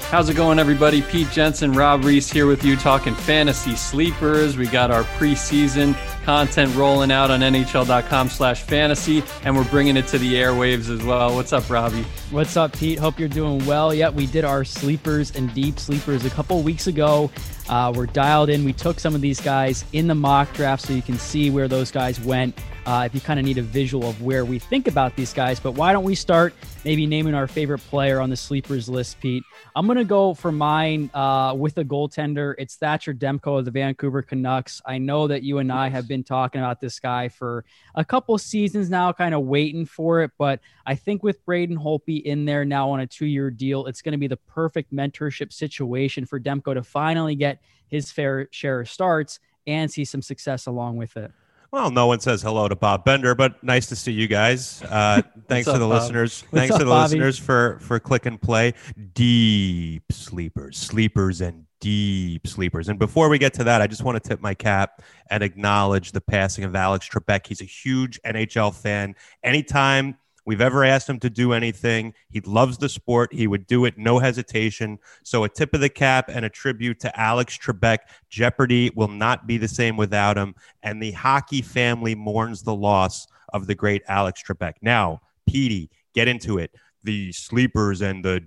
How's it going, everybody? Pete Jensen, Rob Reese here with you talking fantasy sleepers. We got our preseason content rolling out on NHL.com/fantasy, and we're bringing it to the airwaves as well. What's up, Robbie? What's up, Pete? Hope you're doing well. Yeah, we did our sleepers and deep sleepers a couple weeks ago. We're dialed in. We took some of these guys in the mock draft so you can see where those guys went. If you kind of need a visual of where we think about these guys. But why don't we start maybe naming our favorite player on the sleepers list, Pete? I'm going to go for mine with a goaltender. It's Thatcher Demko of the Vancouver Canucks. I know that you and I have been talking about this guy for a couple seasons now, kind of waiting for it. But I think with Braden Holtby in there now on a 2-year deal, it's going to be the perfect mentorship situation for Demko to finally get his fair share of starts and see some success along with it. Well, no one says hello to Bob Bender, but nice to see you guys. Thanks to the listeners. Thanks to the listeners for click and play. Deep sleepers and deep sleepers. And before we get to that, I just want to tip my cap and acknowledge the passing of Alex Trebek. He's a huge NHL fan. Anytime we've ever asked him to do anything, he loves the sport. He would do it, no hesitation. So a tip of the cap and a tribute to Alex Trebek. Jeopardy will not be the same without him. And the hockey family mourns the loss of the great Alex Trebek. Now, Petey, get into it. The sleepers and the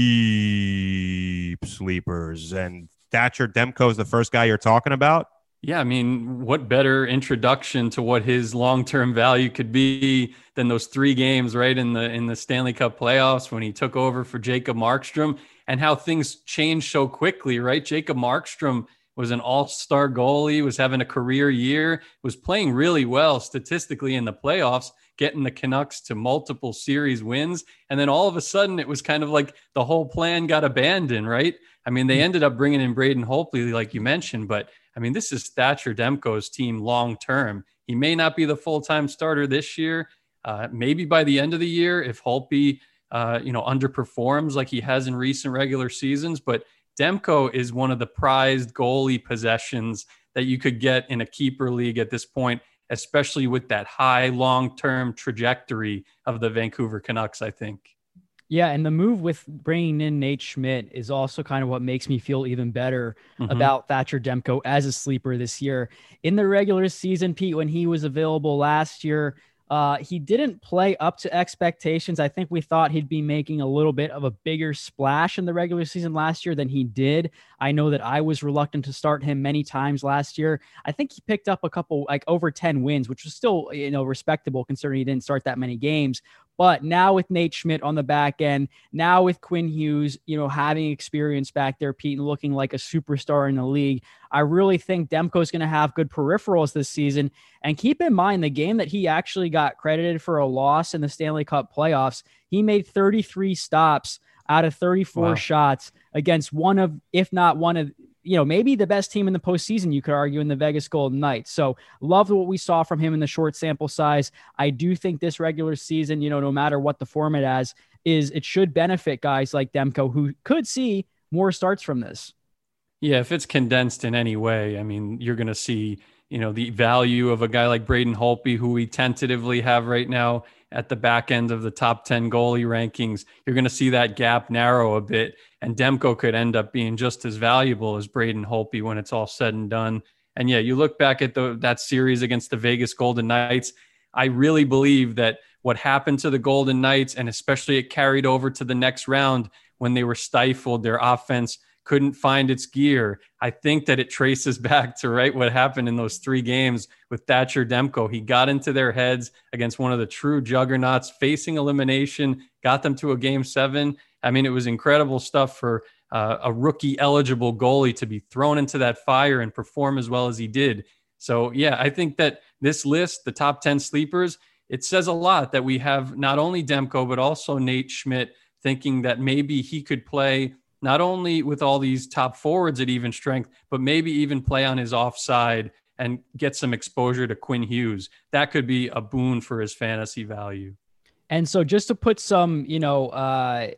deep sleepers. And Thatcher Demko is the first guy you're talking about? Yeah, I mean, what better introduction to what his long-term value could be than those 3 games right in the Stanley Cup playoffs when he took over for Jacob Markstrom, and how things changed so quickly, right? Jacob Markstrom was an all-star goalie, was having a career year, was playing really well statistically in the playoffs, getting the Canucks to multiple series wins. And then all of a sudden it was kind of like the whole plan got abandoned, right? I mean, they ended up bringing in Braden Holtby, like you mentioned, but I mean, this is Thatcher Demko's team long-term. He may not be the full-time starter this year. Maybe by the end of the year, if Holtby, underperforms like he has in recent regular seasons. But Demko is one of the prized goalie possessions that you could get in a keeper league at this point, especially with that high long-term trajectory of the Vancouver Canucks, I think. Yeah, and the move with bringing in Nate Schmidt is also kind of what makes me feel even better about Thatcher Demko as a sleeper this year. In the regular season, Pete, when he was available last year, he didn't play up to expectations. I think we thought he'd be making a little bit of a bigger splash in the regular season last year than he did. I know that I was reluctant to start him many times last year. I think he picked up a couple, like over 10 wins, which was still, respectable considering he didn't start that many games. But now with Nate Schmidt on the back end, now with Quinn Hughes, having experience back there, Pete, and looking like a superstar in the league, I really think Demko is going to have good peripherals this season. And keep in mind, the game that he actually got credited for a loss in the Stanley Cup playoffs, he made 33 stops out of 34 shots against one of, if not one of, maybe the best team in the postseason, you could argue, in the Vegas Golden Knights. So loved what we saw from him in the short sample size. I do think this regular season, no matter what the format it should benefit guys like Demko who could see more starts from this. Yeah, if it's condensed in any way, I mean, you're going to see, the value of a guy like Braden Holtby, who we tentatively have right now at the back end of the top 10 goalie rankings. You're going to see that gap narrow a bit, and Demko could end up being just as valuable as Braden Holtby when it's all said and done. And yeah, you look back at that series against the Vegas Golden Knights, I really believe that what happened to the Golden Knights, and especially it carried over to the next round when they were stifled, their offense couldn't find its gear. I think that it traces back to what happened in those 3 games with Thatcher Demko. He got into their heads against one of the true juggernauts, facing elimination, got them to a Game 7. I mean, it was incredible stuff for a rookie eligible goalie to be thrown into that fire and perform as well as he did. So yeah, I think that this list, the top 10 sleepers, it says a lot that we have not only Demko, but also Nate Schmidt, thinking that maybe he could play not only with all these top forwards at even strength, but maybe even play on his offside and get some exposure to Quinn Hughes. That could be a boon for his fantasy value. And so just to put some,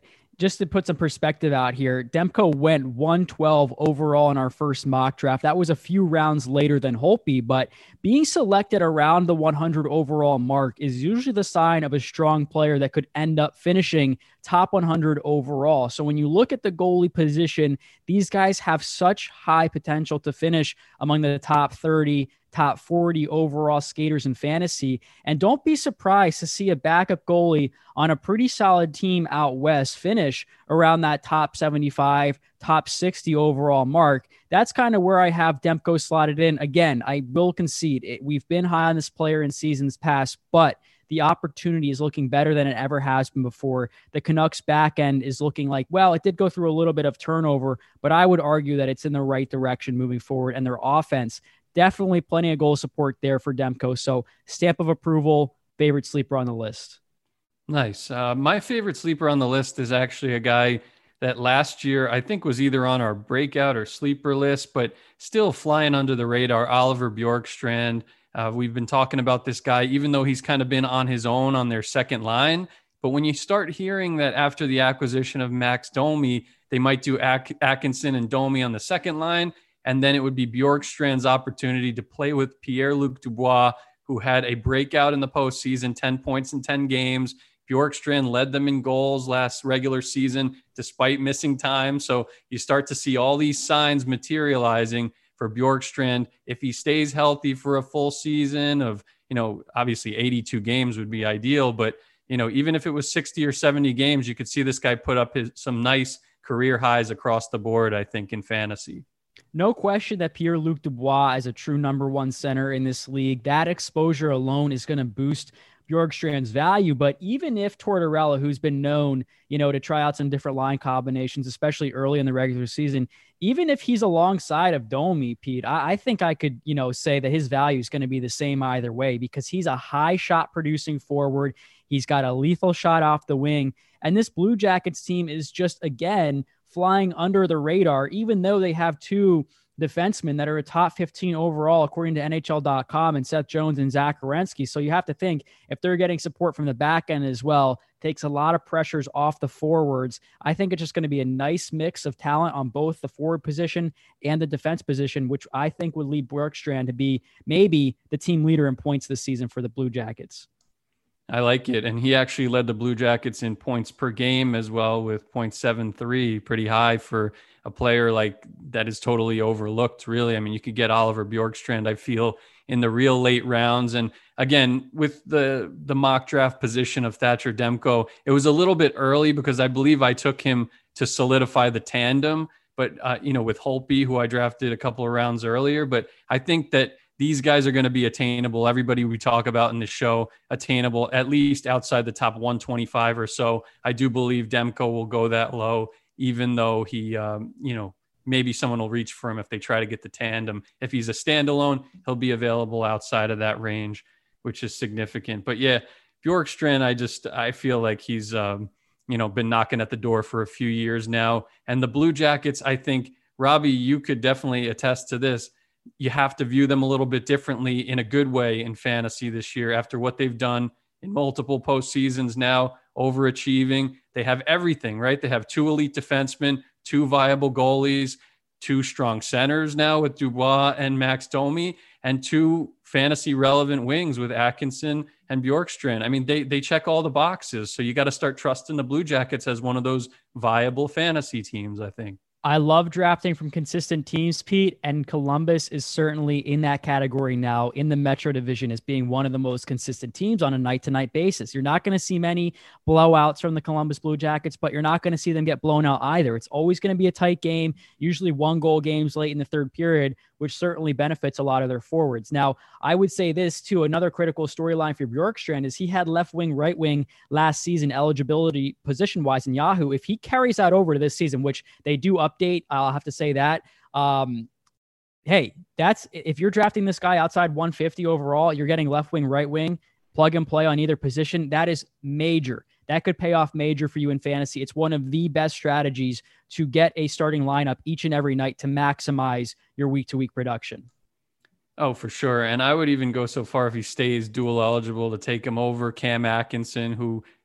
just to put some perspective out here, Demko went 112 overall in our first mock draft. That was a few rounds later than Holtby, but being selected around the 100 overall mark is usually the sign of a strong player that could end up finishing top 100 overall. So when you look at the goalie position, these guys have such high potential to finish among the top 30, top 40 overall skaters in fantasy. And don't be surprised to see a backup goalie on a pretty solid team out west finish around that top 75, top 60 overall mark. That's kind of where I have Demko slotted in. Again, I will concede we've been high on this player in seasons past, but the opportunity is looking better than it ever has been before. The Canucks back end is looking like, well, it did go through a little bit of turnover, but I would argue that it's in the right direction moving forward. And their offense, definitely plenty of goal support there for Demko. So stamp of approval, favorite sleeper on the list. Nice. My favorite sleeper on the list is actually a guy that last year I think was either on our breakout or sleeper list, but still flying under the radar, Oliver Bjorkstrand. We've been talking about this guy, even though he's kind of been on his own on their second line. But when you start hearing that after the acquisition of Max Domi, they might do Atkinson and Domi on the second line, and then it would be Bjorkstrand's opportunity to play with Pierre-Luc Dubois, who had a breakout in the postseason, 10 points in 10 games. Bjorkstrand led them in goals last regular season, despite missing time. So you start to see all these signs materializing for Bjorkstrand. If he stays healthy for a full season of, obviously 82 games would be ideal, but, even if it was 60 or 70 games, you could see this guy put up some nice career highs across the board, I think, in fantasy. No question that Pierre-Luc Dubois is a true number one center in this league. That exposure alone is going to boost Bjorkstrand's value. But even if Tortorella, who's been known, to try out some different line combinations, especially early in the regular season, even if he's alongside of Domi, Pete, I think I could, say that his value is going to be the same either way, because he's a high shot producing forward. He's got a lethal shot off the wing. And this Blue Jackets team is just, again, flying under the radar, even though they have two defensemen that are a top 15 overall, according to NHL.com, and Seth Jones and Zach Werenski. So you have to think, if they're getting support from the back end as well, takes a lot of pressures off the forwards. I think it's just going to be a nice mix of talent on both the forward position and the defense position, which I think would lead Bjorkstrand to be maybe the team leader in points this season for the Blue Jackets. I like it. And he actually led the Blue Jackets in points per game as well, with 0.73, pretty high for a player like that is totally overlooked, really. I mean, you could get Oliver Bjorkstrand, I feel, in the real late rounds. And again, with the mock draft position of Thatcher Demko, it was a little bit early because I believe I took him to solidify the tandem, but with Holtby, who I drafted a couple of rounds earlier. But I think that these guys are going to be attainable. Everybody we talk about in the show, attainable, at least outside the top 125 or so. I do believe Demko will go that low, even though he, maybe someone will reach for him if they try to get the tandem. If he's a standalone, he'll be available outside of that range, which is significant. But yeah, Bjorkstrand, I feel like he's, been knocking at the door for a few years now. And the Blue Jackets, I think, Robbie, you could definitely attest to this. You have to view them a little bit differently in a good way in fantasy this year after what they've done in multiple postseasons now, overachieving. They have everything, right? They have two elite defensemen, two viable goalies, two strong centers now with Dubois and Max Domi, and two fantasy relevant wings with Atkinson and Bjorkstrand. I mean, they check all the boxes. So you got to start trusting the Blue Jackets as one of those viable fantasy teams, I think. I love drafting from consistent teams, Pete, and Columbus is certainly in that category now in the Metro Division as being one of the most consistent teams on a night-to-night basis. You're not going to see many blowouts from the Columbus Blue Jackets, but you're not going to see them get blown out either. It's always going to be a tight game, usually one-goal games late in the third period, which certainly benefits a lot of their forwards. Now, I would say this too, another critical storyline for Bjorkstrand is he had left wing, right wing last season eligibility position-wise in Yahoo. If he carries that over to this season, which they do update, I'll have to say that, hey, if you're drafting this guy outside 150 overall, you're getting left wing, right wing, plug and play on either position. That is major. That could pay off major for you in fantasy. It's one of the best strategies to get a starting lineup each and every night to maximize your week-to-week production. Oh, for sure. And I would even go so far, if he stays dual eligible, to take him over Cam Atkinson, who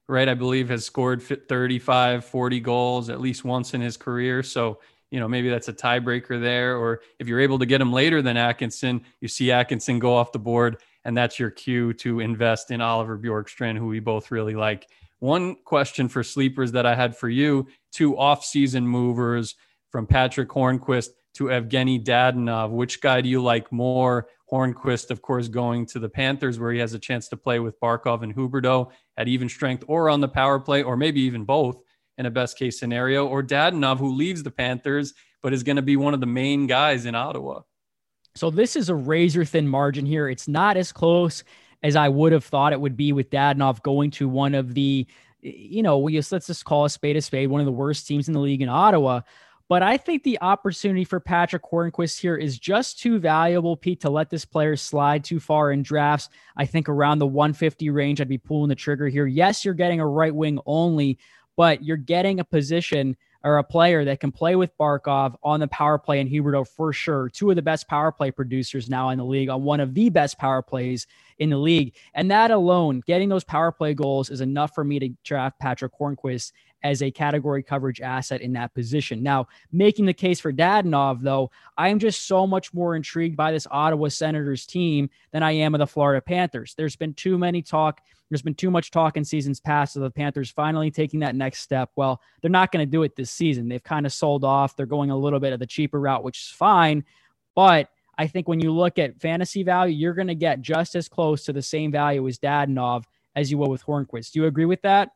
right, I believe has scored 35, 40 goals at least once in his career. So, maybe that's a tiebreaker there. Or if you're able to get him later than Atkinson, you see Atkinson go off the board, and that's your cue to invest in Oliver Bjorkstrand, who we both really like. One question for sleepers that I had for you, 2 off-season movers from Patrick Hornqvist to Evgeny Dadonov. Which guy do you like more? Hornqvist, of course, going to the Panthers, where he has a chance to play with Barkov and Huberdeau at even strength, or on the power play, or maybe even both in a best case scenario, or Dadonov, who leaves the Panthers but is going to be one of the main guys in Ottawa. So this is a razor thin margin here. It's not as close as I would have thought it would be with Dadonov going to one of the, let's just call a spade, one of the worst teams in the league in Ottawa. But I think the opportunity for Patrick Hornqvist here is just too valuable, Pete, to let this player slide too far in drafts. I think around the 150 range, I'd be pulling the trigger here. Yes, you're getting a right wing only, but you're getting a position or a player that can play with Barkov on the power play and Huberdeau for sure. 2 of the best power play producers now in the league, on one of the best power plays in the league. And that alone, getting those power play goals, is enough for me to draft Patrick Hornqvist as a category coverage asset in that position. Now, making the case for Dadonov, though, I am just so much more intrigued by this Ottawa Senators team than I am of the Florida Panthers. There's been too much talk in seasons past of the Panthers finally taking that next step. Well, they're not going to do it this season. They've kind of sold off. They're going a little bit of the cheaper route, which is fine. But I think when you look at fantasy value, you're going to get just as close to the same value as Dadonov as you will with Hornqvist. Do you agree with that?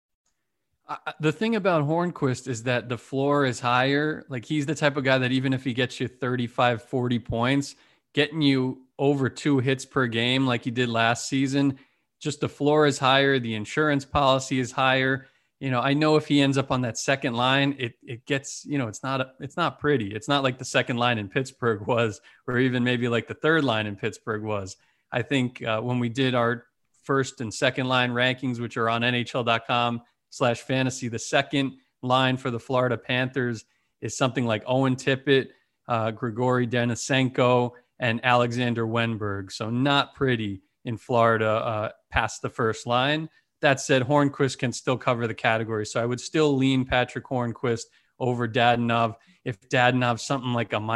The thing about Hornqvist is that the floor is higher. Like, he's the type of guy that even if he gets you 35, 40 points, getting you over 2 hits per game like he did last season, just the floor is higher. The insurance policy is higher. I know if he ends up on that second line, it gets, it's not pretty. It's not like the second line in Pittsburgh was, or even maybe like the third line in Pittsburgh was. I think when we did our first and second line rankings, which are on NHL.com/fantasy, the second line for the Florida Panthers is something like Owen Tippett, Grigory Denisenko, and Alexander Wenberg. So not pretty in Florida past the first line. That said, Hornqvist can still cover the category. So I would still lean Patrick Hornqvist over Dadonov. If Dadonov's something like a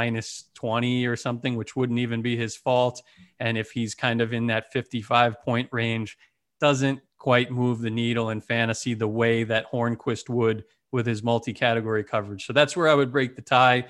-20 or something, which wouldn't even be his fault, and if he's kind of in that 55-point range, doesn't quite move the needle in fantasy the way that Hornqvist would with his multi-category coverage. So that's where I would break the tie.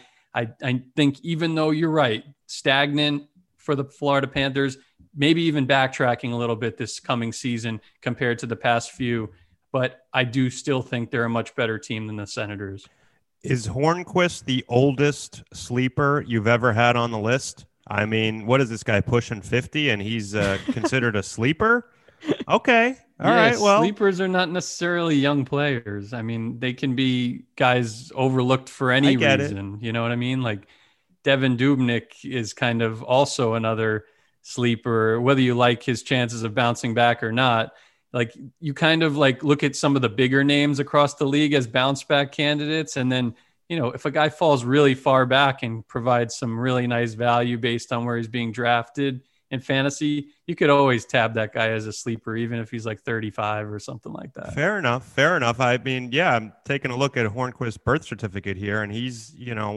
I think, even though you're right, stagnant for the Florida Panthers, maybe even backtracking a little bit this coming season compared to the past few, but I do still think they're a much better team than the Senators. Is Hornqvist the oldest sleeper you've ever had on the list? I mean, what is this guy, pushing 50 and he's considered a sleeper? Okay. All right. Well, sleepers are not necessarily young players. I mean, they can be guys overlooked for any reason. You know what I mean? Like, Devin Dubnyk is kind of also another sleeper, whether you like his chances of bouncing back or not. Like, you kind of like look at some of the bigger names across the league as bounce back candidates. And then, if a guy falls really far back and provides some really nice value based on where he's being drafted in fantasy, you could always tab that guy as a sleeper, even if he's like 35 or something like that. Fair enough. I mean, yeah, I'm taking a look at Hornqvist's birth certificate here, and he's,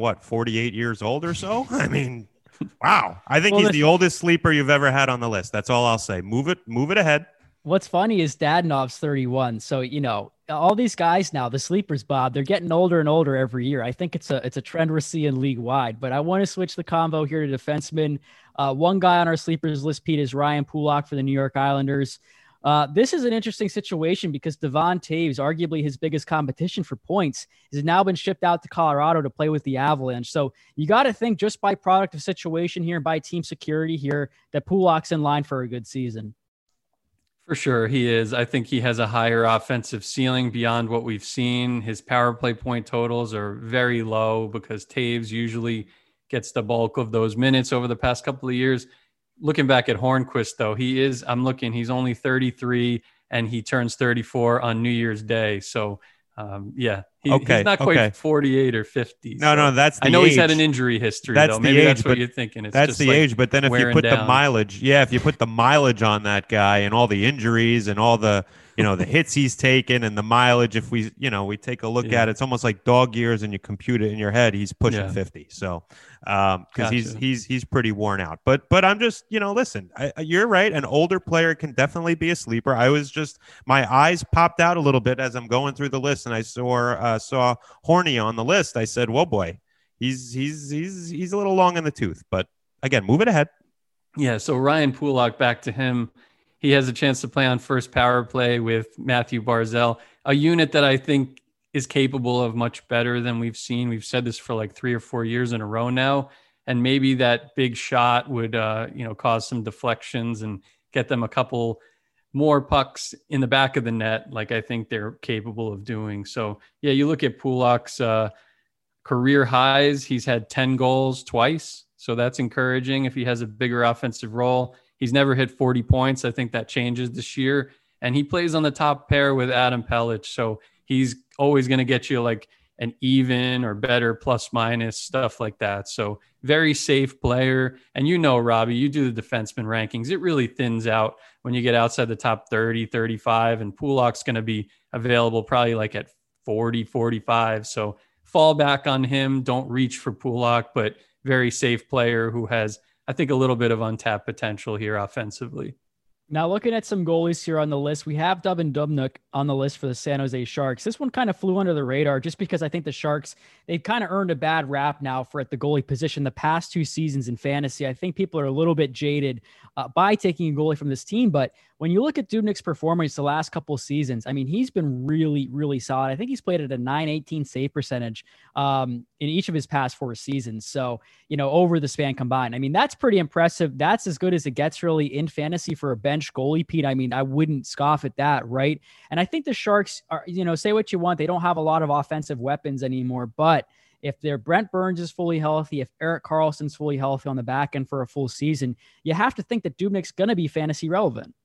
48 years old or so? I mean, wow. I think he's the oldest sleeper you've ever had on the list. That's all I'll say. Move it ahead. What's funny is Dadonov's 31. So, all these guys now, the sleepers, Bob, they're getting older and older every year. I think it's a trend we're seeing league wide, but I want to switch the combo here to defensemen. One guy on our sleepers list, Pete, is Ryan Pulock for the New York Islanders. This is an interesting situation because Devon Toews, arguably his biggest competition for points, has now been shipped out to Colorado to play with the Avalanche. So you got to think, just by product of situation here and by team security here, that Pulock's in line for a good season. For sure, he is. I think he has a higher offensive ceiling beyond what we've seen. His power play point totals are very low because Toews usually gets the bulk of those minutes over the past couple of years. Looking back at Hornqvist, though, he's only 33 and he turns 34 on New Year's Day. So, He's not quite 48 or 50. No, that's the age. I know he's had an injury history, though. Maybe that's what you're thinking. It's that's just the like age. But then if you put the mileage, if you put the mileage on that guy and all the injuries and all the, the hits he's taken and the mileage, if we take a look at it, it's almost like dog years and you compute it in your head, he's pushing 50. So, because he's pretty worn out. But I'm just, listen, you're right. An older player can definitely be a sleeper. My eyes popped out a little bit as I'm going through the list, and I saw Horny on the list. I said, "Whoa, boy, he's a little long in the tooth." But again, move it ahead. Yeah. So Ryan Pulock, back to him. He has a chance to play on first power play with Matthew Barzal, a unit that I think is capable of much better than we've seen. We've said this for like 3 or 4 years in a row now, and maybe that big shot would cause some deflections and get them a couple more pucks in the back of the net, like I think they're capable of doing. So yeah, you look at Pulock's career highs. He's had 10 goals twice, so that's encouraging. If he has a bigger offensive role, he's never hit 40 points. I think that changes this year, and he plays on the top pair with Adam Pelech, so he's always going to get you like an even or better plus minus stuff like that. So very safe player. And Robbie, you do the defenseman rankings. It really thins out when you get outside the top 30, 35, and Pulock's going to be available probably like at 40, 45. So fall back on him. Don't reach for Pulock, but very safe player who has, I think, a little bit of untapped potential here offensively. Now, looking at some goalies here on the list, we have Devan Dubnyk on the list for the San Jose Sharks. This one kind of flew under the radar just because I think the Sharks, they've kind of earned a bad rap now for at the goalie position the past 2 seasons in fantasy. I think people are a little bit jaded by taking a goalie from this team. But when you look at Dubnyk's performance the last couple of seasons, I mean, he's been really, really solid. I think he's played at a .918 save percentage in each of his past 4 seasons. So, over the span combined, I mean, that's pretty impressive. That's as good as it gets really in fantasy for a bench goalie, Pete. I mean, I wouldn't scoff at that, right? And I think the Sharks are, say what you want, they don't have a lot of offensive weapons anymore, but if their Brent Burns is fully healthy, if Erik Karlsson's fully healthy on the back end for a full season, you have to think that Dubnyk's going to be fantasy relevant.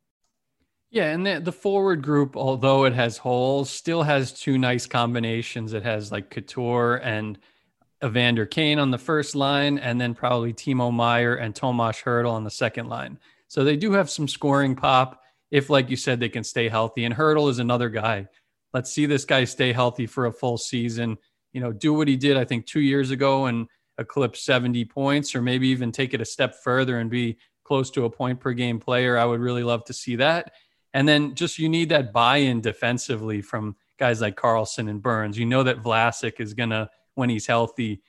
Yeah, and the forward group, although it has holes, still has 2 nice combinations. It has like Couture and Evander Kane on the first line, and then probably Timo Meier and Tomas Hertl on the second line. So they do have some scoring pop if, like you said, they can stay healthy. And Hertl is another guy. Let's see this guy stay healthy for a full season. Do what he did, I think, 2 years ago and eclipse 70 points, or maybe even take it a step further and be close to a point per game player. I would really love to see that. And then just you need that buy-in defensively from guys like Karlsson and Burns. That Vlasic is going to, when he's healthy,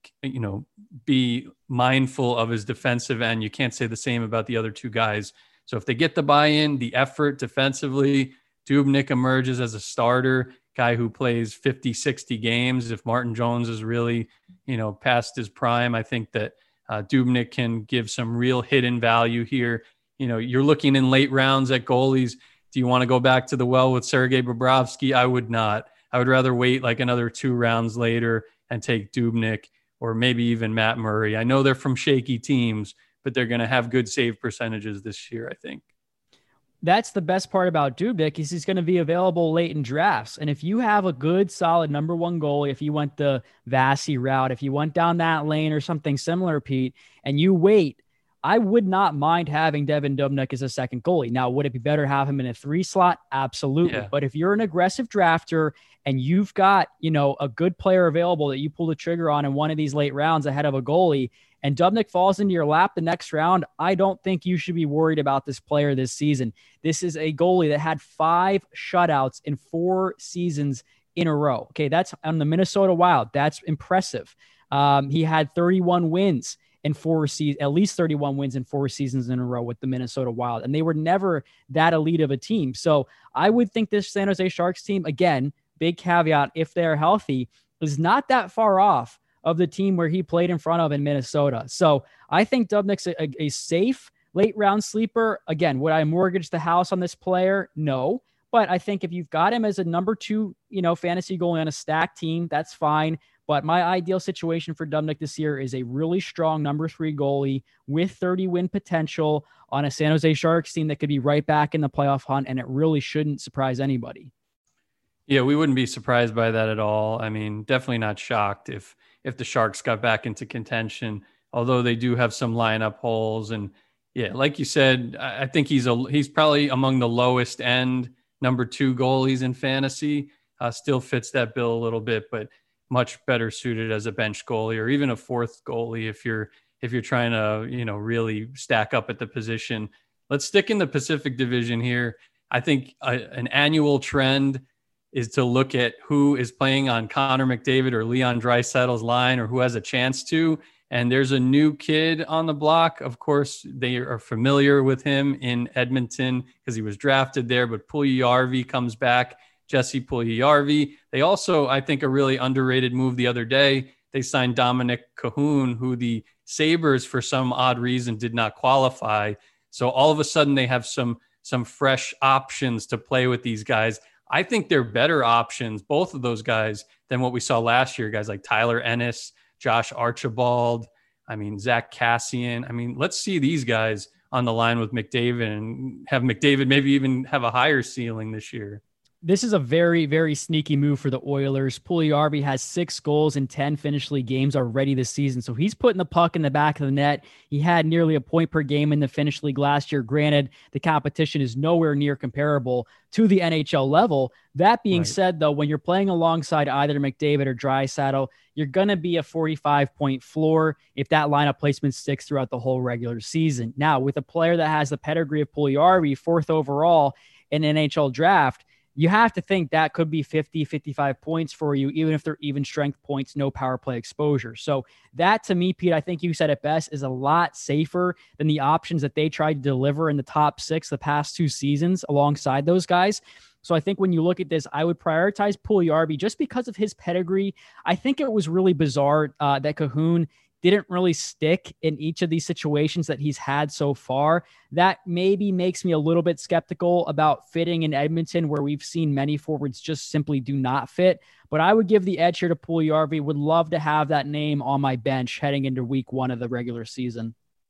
be mindful of his defensive end. You can't say the same about the other 2 guys. So if they get the buy-in, the effort defensively, Dubnyk emerges as a starter, guy who plays 50, 60 games. If Martin Jones is really, past his prime, I think that Dubnyk can give some real hidden value here. You're looking in late rounds at goalies. Do you want to go back to the well with Sergei Bobrovsky? I would not. I would rather wait like another 2 rounds later and take Dubnyk or maybe even Matt Murray. I know they're from shaky teams, but they're going to have good save percentages this year, I think. That's the best part about Dubnyk is he's going to be available late in drafts. And if you have a good, solid number 1 goalie, if you went the Vasi route, if you went down that lane or something similar, Pete, and you wait, I would not mind having Devan Dubnyk as a second goalie. Now, would it be better to have him in a 3 slot? Absolutely. Yeah. But if you're an aggressive drafter and you've got, a good player available that you pull the trigger on in one of these late rounds ahead of a goalie, and Dubnyk falls into your lap the next round, I don't think you should be worried about this player this season. This is a goalie that had 5 shutouts in 4 seasons in a row. Okay, that's on the Minnesota Wild. That's impressive. He had 31 wins in 4 seasons, at least 31 wins in 4 seasons in a row with the Minnesota Wild. And they were never that elite of a team. So I would think this San Jose Sharks team, again, big caveat, if they're healthy, is not that far off of the team where he played in front of in Minnesota. So I think Dubnyk's a safe late round sleeper. Again, would I mortgage the house on this player? No. But I think if you've got him as a number 2, fantasy goalie on a stacked team, that's fine. But my ideal situation for Dubnyk this year is a really strong number 3 goalie with 30 win potential on a San Jose Sharks team that could be right back in the playoff hunt, and it really shouldn't surprise anybody. Yeah, we wouldn't be surprised by that at all. I mean, definitely not shocked if the Sharks got back into contention, although they do have some lineup holes. And yeah, like you said, I think he's probably among the lowest end number 2 goalies in fantasy. Still fits that bill a little bit, but much better suited as a bench goalie or even a fourth goalie if you're trying to, really stack up at the position. Let's stick in the Pacific Division here. I think an annual trend is to look at who is playing on Connor McDavid or Leon Draisaitl's line or who has a chance to. And there's a new kid on the block. Of course, they are familiar with him in Edmonton because he was drafted there, but Puljujarvi comes back, Jesse Puljujarvi. They also, I think, a really underrated move the other day. They signed Dominic Cahoon, who the Sabres, for some odd reason, did not qualify. So all of a sudden they have some fresh options to play with these guys. I think they're better options, both of those guys, than what we saw last year. Guys like Tyler Ennis, Josh Archibald, Zach Kassian. Let's see these guys on the line with McDavid and have McDavid maybe even have a higher ceiling this year. This is a very, very sneaky move for the Oilers. Puljujarvi has 6 goals in 10 finish league games already this season. So he's putting the puck in the back of the net. He had nearly a point per game in the finish league last year. Granted, the competition is nowhere near comparable to the NHL level. That being said, though, when you're playing alongside either McDavid or Draisaitl, you're going to be a 45-point floor if that lineup placement sticks throughout the whole regular season. Now, with a player that has the pedigree of Puljujarvi, 4th overall in NHL draft, you have to think that could be 50, 55 points for you, even if they're even strength points, no power play exposure. So that, to me, Pete, I think you said it best, is a lot safer than the options that they tried to deliver in the top 6 the past 2 seasons alongside those guys. So I think when you look at this, I would prioritize Puljujarvi just because of his pedigree. I think it was really bizarre that Cahoon didn't really stick in each of these situations that he's had so far. That maybe makes me a little bit skeptical about fitting in Edmonton, where we've seen many forwards just simply do not fit. But I would give the edge here to Puljujarvi. Would love to have that name on my bench heading into week 1 of the regular season.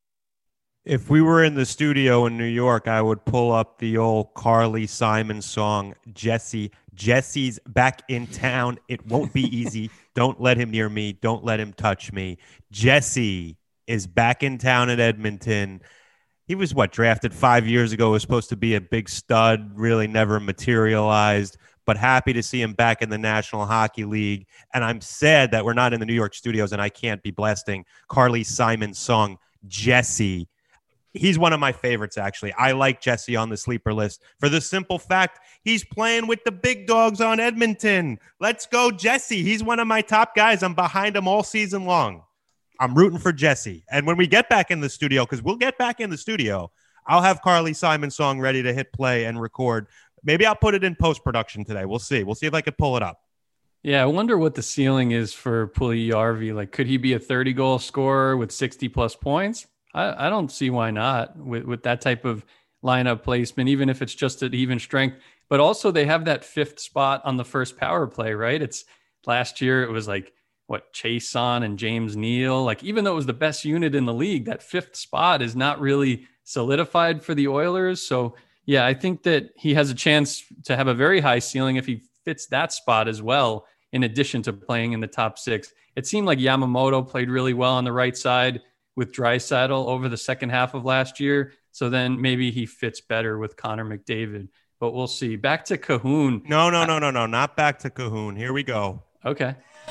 If we were in the studio in New York, I would pull up the old Carly Simon song, Jesse. Jesse's back in town. It won't be easy. Don't let him near me. Don't let him touch me. Jesse is back in town at Edmonton. He was, drafted 5 years ago, was supposed to be a big stud, really never materialized, but happy to see him back in the National Hockey League. And I'm sad that we're not in the New York studios and I can't be blasting Carly Simon's song, Jesse. He's one of my favorites, actually. I like Jesse on the sleeper list for the simple fact he's playing with the big dogs on Edmonton. Let's go, Jesse. He's one of my top guys. I'm behind him all season long. I'm rooting for Jesse. And when we get back in the studio, because we'll get back in the studio, I'll have Carly Simon's song ready to hit play and record. Maybe I'll put it in post-production today. We'll see. We'll see if I can pull it up. Yeah, I wonder what the ceiling is for Puljujarvi. Like, could he be a 30-goal scorer with 60-plus points? I don't see why not with that type of lineup placement, even if it's just at even strength. But also they have that 5th spot on the first power play, right? It's last year it was like Chason and James Neal. Like, even though it was the best unit in the league, that 5th spot is not really solidified for the Oilers. So yeah, I think that he has a chance to have a very high ceiling if he fits that spot as well, in addition to playing in the top 6. It seemed like Yamamoto played really well on the right side with Draisaitl over the second half of last year. So then maybe he fits better with Connor McDavid, but we'll see. Back to Cahoon. No, not back to Cahoon. Here we go. Okay.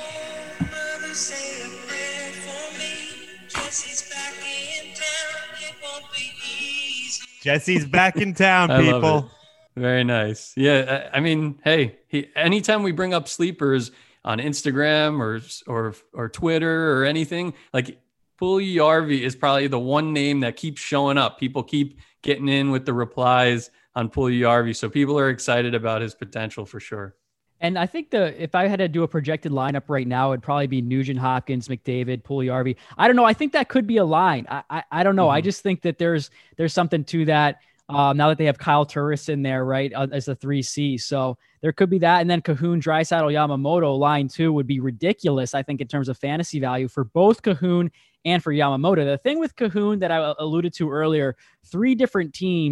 Jesse's back in town, people. Very nice. Yeah, hey, anytime we bring up sleepers on Instagram or Twitter or anything, like, Puljujarvi is probably the one name that keeps showing up. People keep getting in with the replies on Puljujarvi, so people are excited about his potential for sure. And I think if I had to do a projected lineup right now, it'd probably be Nugent Hopkins, McDavid, Puljujarvi. I don't know. I think that could be a line. I don't know. Mm-hmm. I just think that there's something to that. Now that they have Kyle Turris in there, right, as the 3C. So there could be that. And then Cahoon, Draisaitl, Yamamoto line 2 would be ridiculous, I think, in terms of fantasy value for both Cahoon and for Yamamoto. The thing with Cahoon that I alluded to earlier, 3 different teams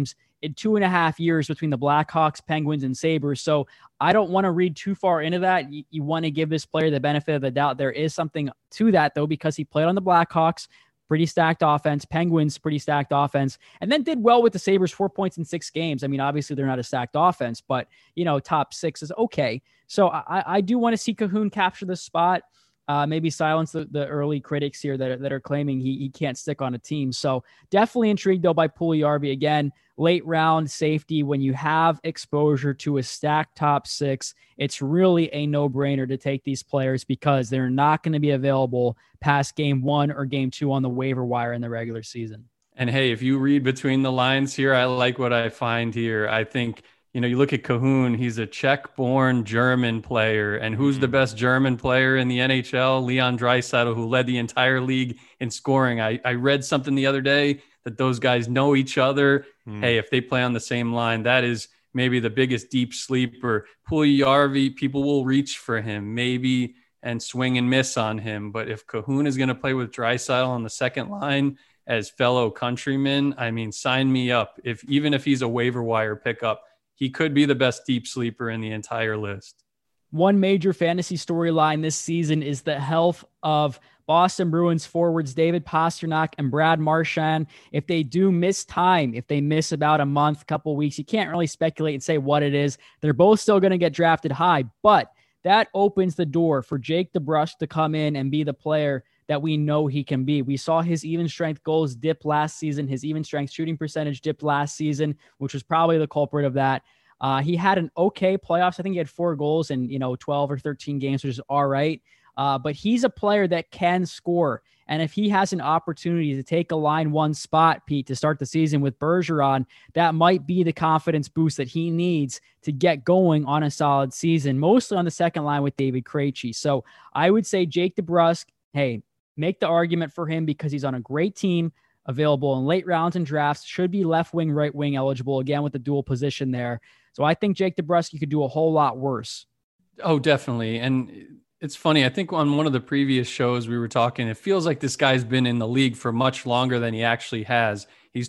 in 2.5 years between the Blackhawks, Penguins, and Sabres. So I don't want to read too far into that. You want to give this player the benefit of the doubt. There is something to that, though, because he played on the Blackhawks, pretty stacked offense, Penguins, pretty stacked offense, and then did well with the Sabres, 4 points in 6 games. I mean, obviously they're not a stacked offense, but, top 6 is okay. So I do want to see Kahun capture the spot. Maybe silence the early critics here that are claiming he can't stick on a team. So definitely intrigued, though, by Puljujarvi. Again, late round safety. When you have exposure to a stacked top 6, it's really a no-brainer to take these players because they're not going to be available past game 1 or game 2 on the waiver wire in the regular season. And hey, if you read between the lines here, I like what I find here. I think, you look at Kahun, he's a Czech-born German player. And who's the best German player in the NHL? Leon Draisaitl, who led the entire league in scoring. I read something the other day that those guys know each other. Hey, if they play on the same line, that is maybe the biggest deep sleeper. Puljujarvi, people will reach for him maybe and swing and miss on him. But if Kahun is going to play with Draisaitl on the second line as fellow countrymen, I mean, sign me up. Even if he's a waiver wire pickup, he could be the best deep sleeper in the entire list. One major fantasy storyline this season is the health of Boston Bruins forwards David Pastrnak and Brad Marchand. If they do miss time, if they miss about a month, couple weeks, you can't really speculate and say what it is. They're both still going to get drafted high, but that opens the door for Jake DeBrusk to come in and be the player that we know he can be. We saw his even strength goals dip last season. His even strength shooting percentage dipped last season, which was probably the culprit of that. He had an okay playoffs. I think he had 4 goals in 12 or 13 games, which is all right. But he's a player that can score. And if he has an opportunity to take a line 1 spot, Pete, to start the season with Bergeron, that might be the confidence boost that he needs to get going on a solid season, mostly on the second line with David Krejci. So I would say Jake DeBrusk, hey, make the argument for him because he's on a great team, available in late rounds and drafts, should be left wing, right wing eligible, again with the dual position there. So I think Jake DeBrusk could do a whole lot worse. Oh, definitely. And it's funny. I think on one of the previous shows we were talking, it feels like this guy's been in the league for much longer than he actually has. He's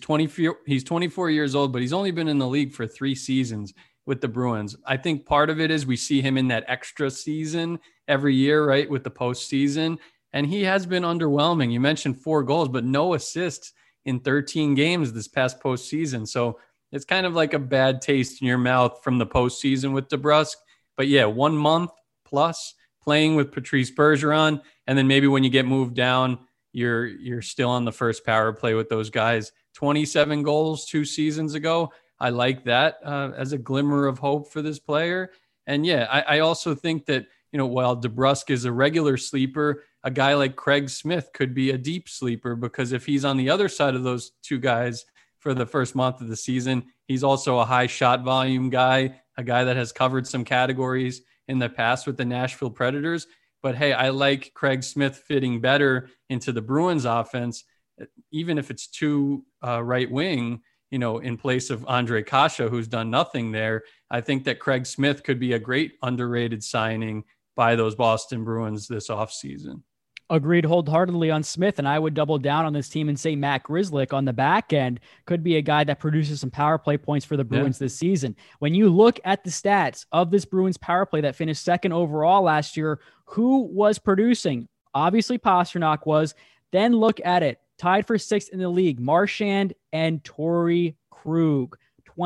24 years old, but he's only been in the league for 3 seasons with the Bruins. I think part of it is we see him in that extra season every year, right, with the postseason. And he has been underwhelming. You mentioned 4 goals, but no assists in 13 games this past postseason. So it's kind of like a bad taste in your mouth from the postseason with DeBrusk. But yeah, 1 month plus playing with Patrice Bergeron. And then maybe when you get moved down, you're still on the first power play with those guys. 27 goals 2 seasons ago. I like that as a glimmer of hope for this player. And yeah, I also think that, while DeBrusk is a regular sleeper, a guy like Craig Smith could be a deep sleeper because if he's on the other side of those 2 guys for the first month of the season, he's also a high shot volume guy, a guy that has covered some categories in the past with the Nashville Predators. But hey, I like Craig Smith fitting better into the Bruins offense, even if it's 2 right wing, in place of Andre Kasha, who's done nothing there. I think that Craig Smith could be a great underrated signing by those Boston Bruins this offseason. Agreed wholeheartedly on Smith, and I would double down on this team and say Matt Grzelcyk on the back end could be a guy that produces some power play points for the Bruins this season. When you look at the stats of this Bruins power play that finished 2nd overall last year, who was producing? Obviously Pastrnak was. Then look at it. Tied for 6th in the league, Marchand and Torrey Krug,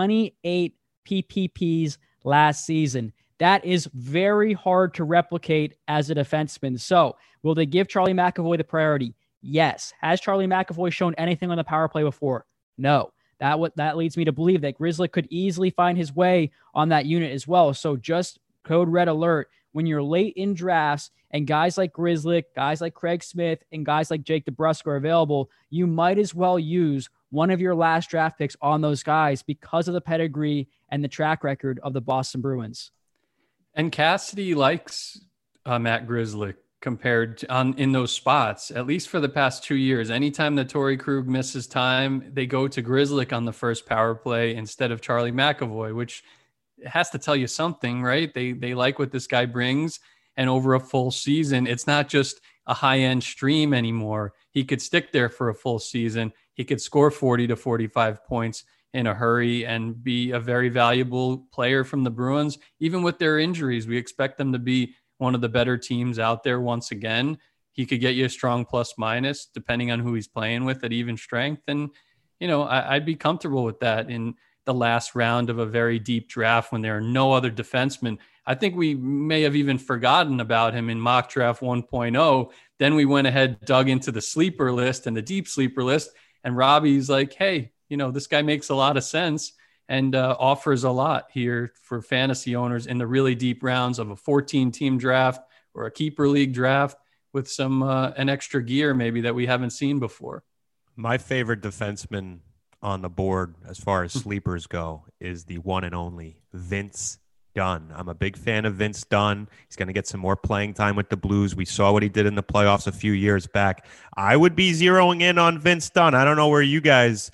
28 PPPs last season. That is very hard to replicate as a defenseman. So will they give Charlie McAvoy the priority? Yes. Has Charlie McAvoy shown anything on the power play before? No. That leads me to believe that Grzelcyk could easily find his way on that unit as well. So just code red alert. When you're late in drafts and guys like Grzelcyk, guys like Craig Smith, and guys like Jake DeBrusk are available, you might as well use one of your last draft picks on those guys because of the pedigree and the track record of the Boston Bruins. And Cassidy likes Matt Grzelcyk compared to, in those spots, at least for the past 2 years. Anytime that Torrey Krug misses time, they go to Grzelcyk on the first power play instead of Charlie McAvoy, which has to tell you something, right? They like what this guy brings. And over a full season, it's not just a high-end stream anymore. He could stick there for a full season. He could score 40 to 45 points in a hurry and be a very valuable player from the Bruins. Even with their injuries, we expect them to be one of the better teams out there once again. He could get you a strong plus minus depending on who he's playing with at even strength. And, I'd be comfortable with that in the last round of a very deep draft when there are no other defensemen. I think we may have even forgotten about him in mock draft 1.0. Then we went ahead, dug into the sleeper list and the deep sleeper list. And Robbie's like, hey, this guy makes a lot of sense and offers a lot here for fantasy owners in the really deep rounds of a 14-team draft or a keeper league draft with some an extra gear maybe that we haven't seen before. My favorite defenseman on the board as far as sleepers go is the one and only Vince Dunn. I'm a big fan of Vince Dunn. He's going to get some more playing time with the Blues. We saw what he did in the playoffs a few years back. I would be zeroing in on Vince Dunn. I don't know where you guys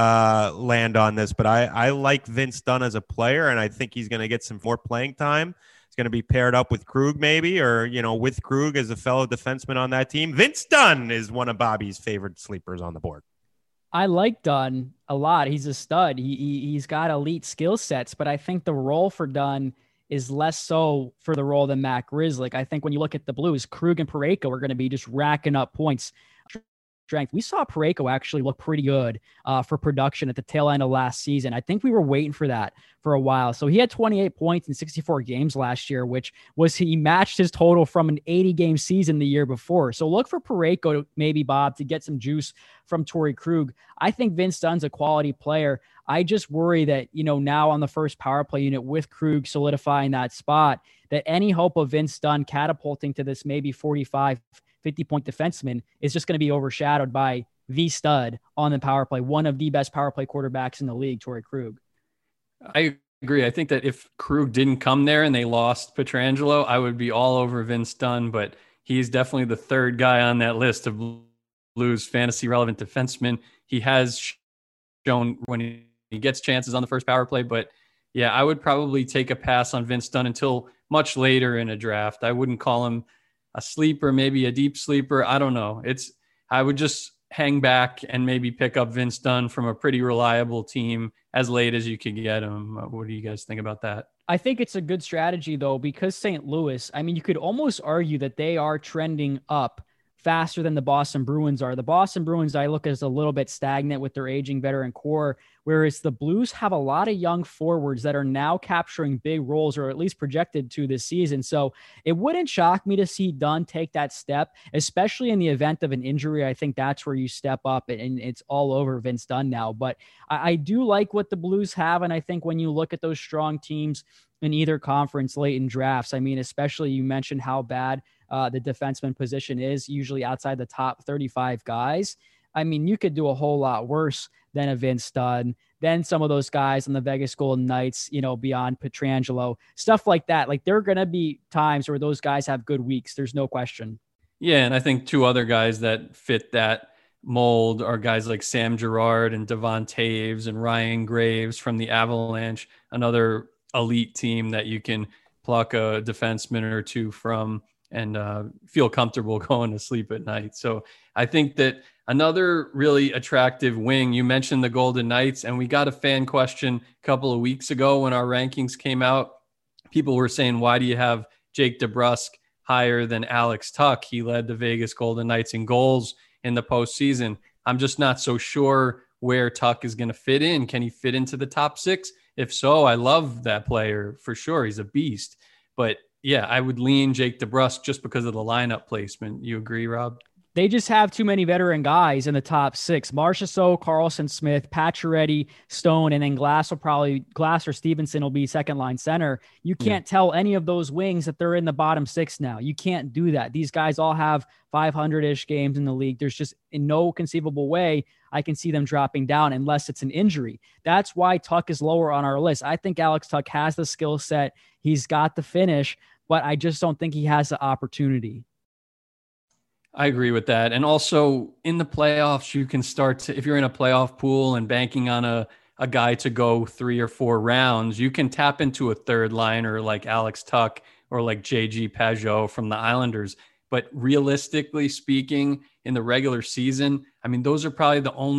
land on this, but I like Vince Dunn as a player, and I think he's going to get some more playing time. He's going to be paired up with Krug maybe, or, with Krug as a fellow defenseman on that team. Vince Dunn is one of Bobby's favorite sleepers on the board. I like Dunn a lot. He's a stud. He's got elite skill sets, but I think the role for Dunn is less so for the role than Matt Grzelcyk. I think when you look at the Blues, Krug and Parayko are going to be just racking up points. Strength. We saw Parayko actually look pretty good for production at the tail end of last season. I think we were waiting for that for a while. So he had 28 points in 64 games last year, which was he matched his total from an 80-game season the year before. So look for Parayko, maybe, Bob, to get some juice from Torrey Krug. I think Vince Dunn's a quality player. I just worry that, now on the first power play unit with Krug solidifying that spot, that any hope of Vince Dunn catapulting to this maybe 45 50-point defenseman is just going to be overshadowed by the stud on the power play, one of the best power play quarterbacks in the league, Torrey Krug. I agree. I think that if Krug didn't come there and they lost Pietrangelo, I would be all over Vince Dunn, but he's definitely the third guy on that list of Blues fantasy relevant defensemen. He has shown when he gets chances on the first power play, but yeah, I would probably take a pass on Vince Dunn until much later in a draft. I wouldn't call him a sleeper, maybe a deep sleeper. I don't know. I would just hang back and maybe pick up Vince Dunn from a pretty reliable team as late as you could get him. What do you guys think about that? I think it's a good strategy, though, because St. Louis, you could almost argue that they are trending up faster than the Boston Bruins are. The Boston Bruins, I look as a little bit stagnant with their aging veteran core, whereas the Blues have a lot of young forwards that are now capturing big roles, or at least projected to this season. So it wouldn't shock me to see Dunn take that step, especially in the event of an injury. I think that's where you step up, and it's all over Vince Dunn now. But I do like what the Blues have, and I think when you look at those strong teams in either conference late in drafts, especially you mentioned how bad the defenseman position is usually outside the top 35 guys. You could do a whole lot worse than a Vince Dunn, then some of those guys on the Vegas Golden Knights, beyond Pietrangelo, stuff like that. Like, there are going to be times where those guys have good weeks. There's no question. Yeah. And I think two other guys that fit that mold are guys like Sam Girard and Devon Taves and Ryan Graves from the Avalanche, another elite team that you can pluck a defenseman or two from and feel comfortable going to sleep at night. So I think that another really attractive wing, you mentioned the Golden Knights, and we got a fan question a couple of weeks ago when our rankings came out. People were saying, why do you have Jake DeBrusk higher than Alex Tuch? He led the Vegas Golden Knights in goals in the postseason. I'm just not so sure where Tuch is going to fit in. Can he fit into the top six? If so, I love that player for sure. He's a beast. But yeah, I would lean Jake DeBrusk just because of the lineup placement. You agree, Rob? They just have too many veteran guys in the top six. Marchessault, Carlson Smith, Pacioretty, Stone, and then Glass or Stevenson will be second line center. You can't tell any of those wings that they're in the bottom six now. You can't do that. These guys all have 500-ish games in the league. There's just in no conceivable way I can see them dropping down unless it's an injury. That's why Tuch is lower on our list. I think Alex Tuch has the skill set. He's got the finish, but I just don't think he has the opportunity. I agree with that. And also in the playoffs, you can start to, if you're in a playoff pool and banking on a guy to go 3 or 4 rounds, you can tap into a third liner like Alex Tuch or like JG Pageau from the Islanders. But realistically speaking, in the regular season, those are probably the only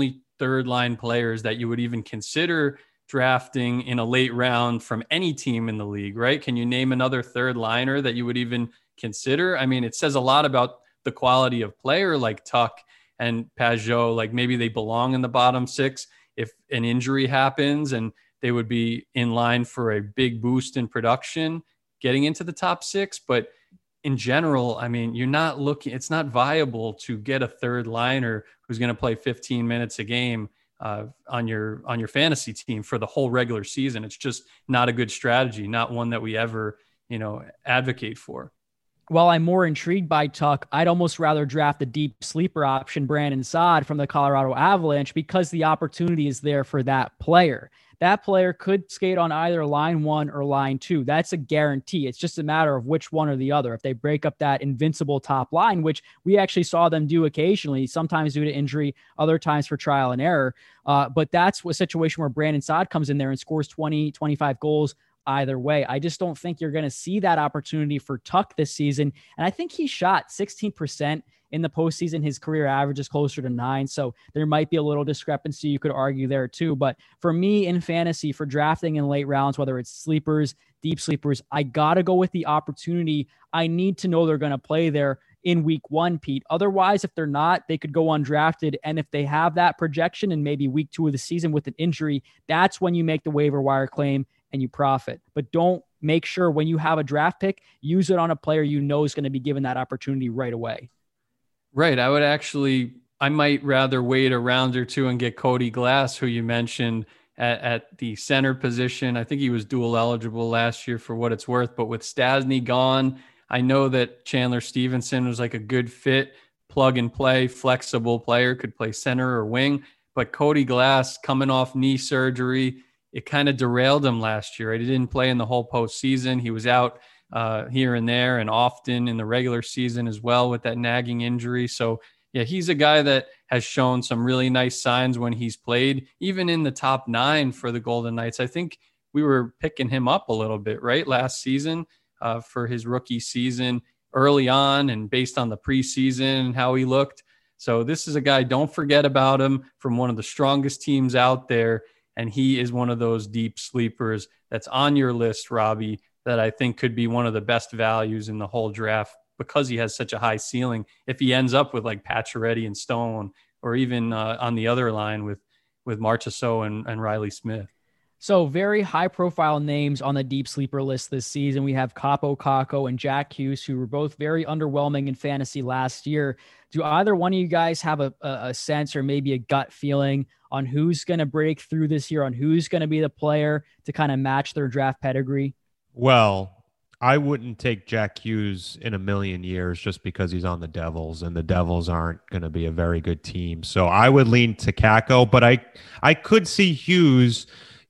third line players that you would even consider drafting in a late round from any team in the league, right? Can you name another third liner that you would even consider? I mean, it says a lot about the quality of player like Tuch and Pajot. Like maybe they belong in the bottom six if an injury happens, and they would be in line for a big boost in production getting into the top six. But in general, I mean, you're not looking, it's not viable to get a third liner who's going to play 15 minutes a game on your fantasy team for the whole regular season. It's just not a good strategy, not one that we ever, advocate for. While I'm more intrigued by Tuch, I'd almost rather draft the deep sleeper option, Brandon Saad from the Colorado Avalanche, because the opportunity is there for that player. That player could skate on either line 1 or line 2. That's a guarantee. It's just a matter of which one or the other. If they break up that invincible top line, which we actually saw them do occasionally, sometimes due to injury, other times for trial and error. But that's a situation where Brandon Saad comes in there and scores 20, 25 goals either way. I just don't think you're going to see that opportunity for Tuch this season. And I think he shot 16% in the postseason. His career average is closer to 9. So there might be a little discrepancy. You could argue there too. But for me in fantasy, for drafting in late rounds, whether it's sleepers, deep sleepers, I got to go with the opportunity. I need to know they're going to play there in week 1, Pete. Otherwise, if they're not, they could go undrafted. And if they have that projection in maybe week 2 of the season with an injury, that's when you make the waiver wire claim and you profit. But don't make sure when you have a draft pick, use it on a player you know is going to be given that opportunity right away. Right. I might rather wait a round or two and get Cody Glass, who you mentioned at the center position. I think he was dual eligible last year for what it's worth, but with Stastny gone, I know that Chandler Stevenson was like a good fit, plug and play, flexible player, could play center or wing, but Cody Glass coming off knee surgery, it kind of derailed him last year. Right? He didn't play in the whole postseason. He was out here and there and often in the regular season as well with that nagging injury. So yeah, he's a guy that has shown some really nice signs when he's played, even in the top 9 for the Golden Knights. I think we were picking him up a little bit, right, last season for his rookie season early on and based on the preseason and how he looked. So this is a guy, don't forget about him, from one of the strongest teams out there. And he is one of those deep sleepers that's on your list, Robbie, that I think could be one of the best values in the whole draft because he has such a high ceiling. If he ends up with like Pacioretty and Stone, or even on the other line with Marchessault and Riley Smith. So very high profile names on the deep sleeper list this season. We have Kaapo Kakko and Jack Hughes, who were both very underwhelming in fantasy last year. Do either one of you guys have a sense or maybe a gut feeling on who's going to break through this year, on who's going to be the player to kind of match their draft pedigree? Well, I wouldn't take Jack Hughes in a million years just because he's on the Devils, and the Devils aren't going to be a very good team. So I would lean to Kakko, but I could see Hughes,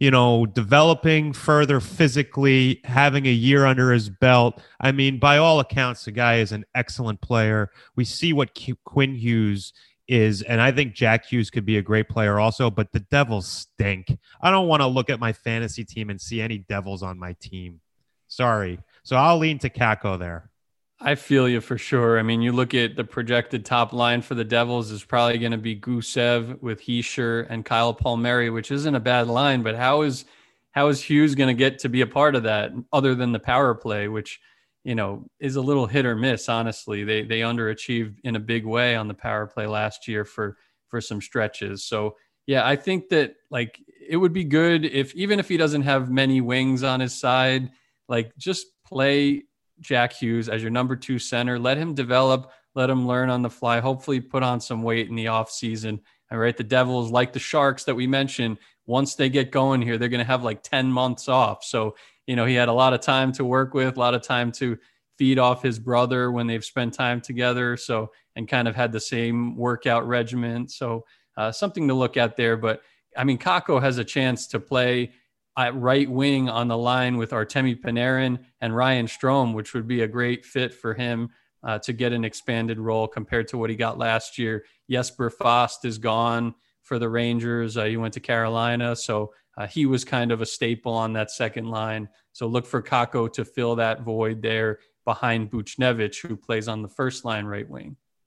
developing further physically, having a year under his belt. I mean, by all accounts, the guy is an excellent player. We see what Quinn Hughes is, and I think Jack Hughes could be a great player also, but the Devils stink. I don't want to look at my fantasy team and see any Devils on my team. Sorry. So I'll lean to Kakko there. I feel you for sure. I mean, you look at the projected top line for the Devils is probably going to be Gusev with Hischier and Kyle Palmieri, which isn't a bad line, but how is Hughes going to get to be a part of that other than the power play, which, is a little hit or miss, honestly. They underachieved in a big way on the power play last year for some stretches. So, yeah, I think that like it would be good even if he doesn't have many wings on his side, like just play Jack Hughes as your number 2 center. Let him develop, let him learn on the fly, hopefully put on some weight in the offseason. All right, the Devils, like the Sharks that we mentioned, once they get going here, they're going to have like 10 months off. So, he had a lot of time to work with, a lot of time to feed off his brother when they've spent time together. So, and kind of had the same workout regimen. So something to look at there. But I mean, Kakko has a chance to play at right wing on the line with Artemi Panarin and Ryan Strome, which would be a great fit for him to get an expanded role compared to what he got last year. Jesper Fast is gone for the Rangers. He went to Carolina. So he was kind of a staple on that second line. So look for Kakko to fill that void there behind Buchnevich, who plays on the first line right wing.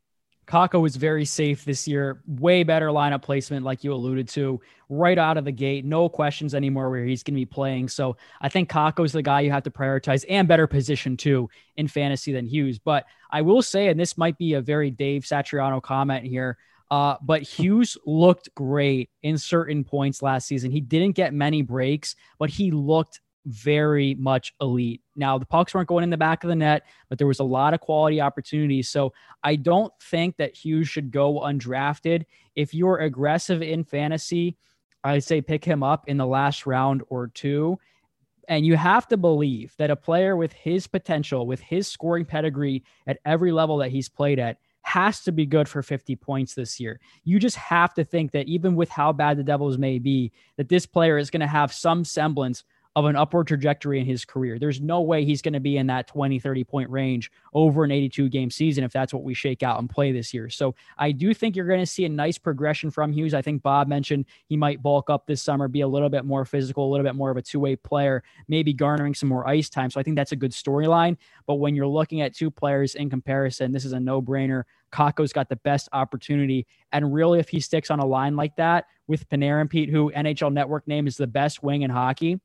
Kakko is very safe this year. Way better lineup placement, like you alluded to, right out of the gate. No questions anymore where he's going to be playing. So I think Kakko is the guy you have to prioritize, and better position too in fantasy than Hughes. But I will say, and this might be a very Dave Satriano comment here, but Hughes looked great in certain points last season. He didn't get many breaks, but he looked very much elite. Now, the pucks weren't going in the back of the net, but there was a lot of quality opportunities. So I don't think that Hughes should go undrafted. If you're aggressive in fantasy, I'd say pick him up in the last round or two. And you have to believe that a player with his potential, with his scoring pedigree at every level that he's played at, has to be good for 50 points this year. You just have to think that even with how bad the Devils may be, that this player is going to have some semblance of an upward trajectory in his career. There's no way he's going to be in that 20, 30 point range over an 82 game season if that's what we shake out and play this year. So I do think you're going to see a nice progression from Hughes. I think Bob mentioned he might bulk up this summer, be a little bit more physical, a little bit more of a two-way player, maybe garnering some more ice time. So I think that's a good storyline. But when you're looking at two players in comparison, this is a no-brainer. Kakko's got the best opportunity. And really, if he sticks on a line like that with Panarin, Pete, who NHL Network name is the best wing in hockey,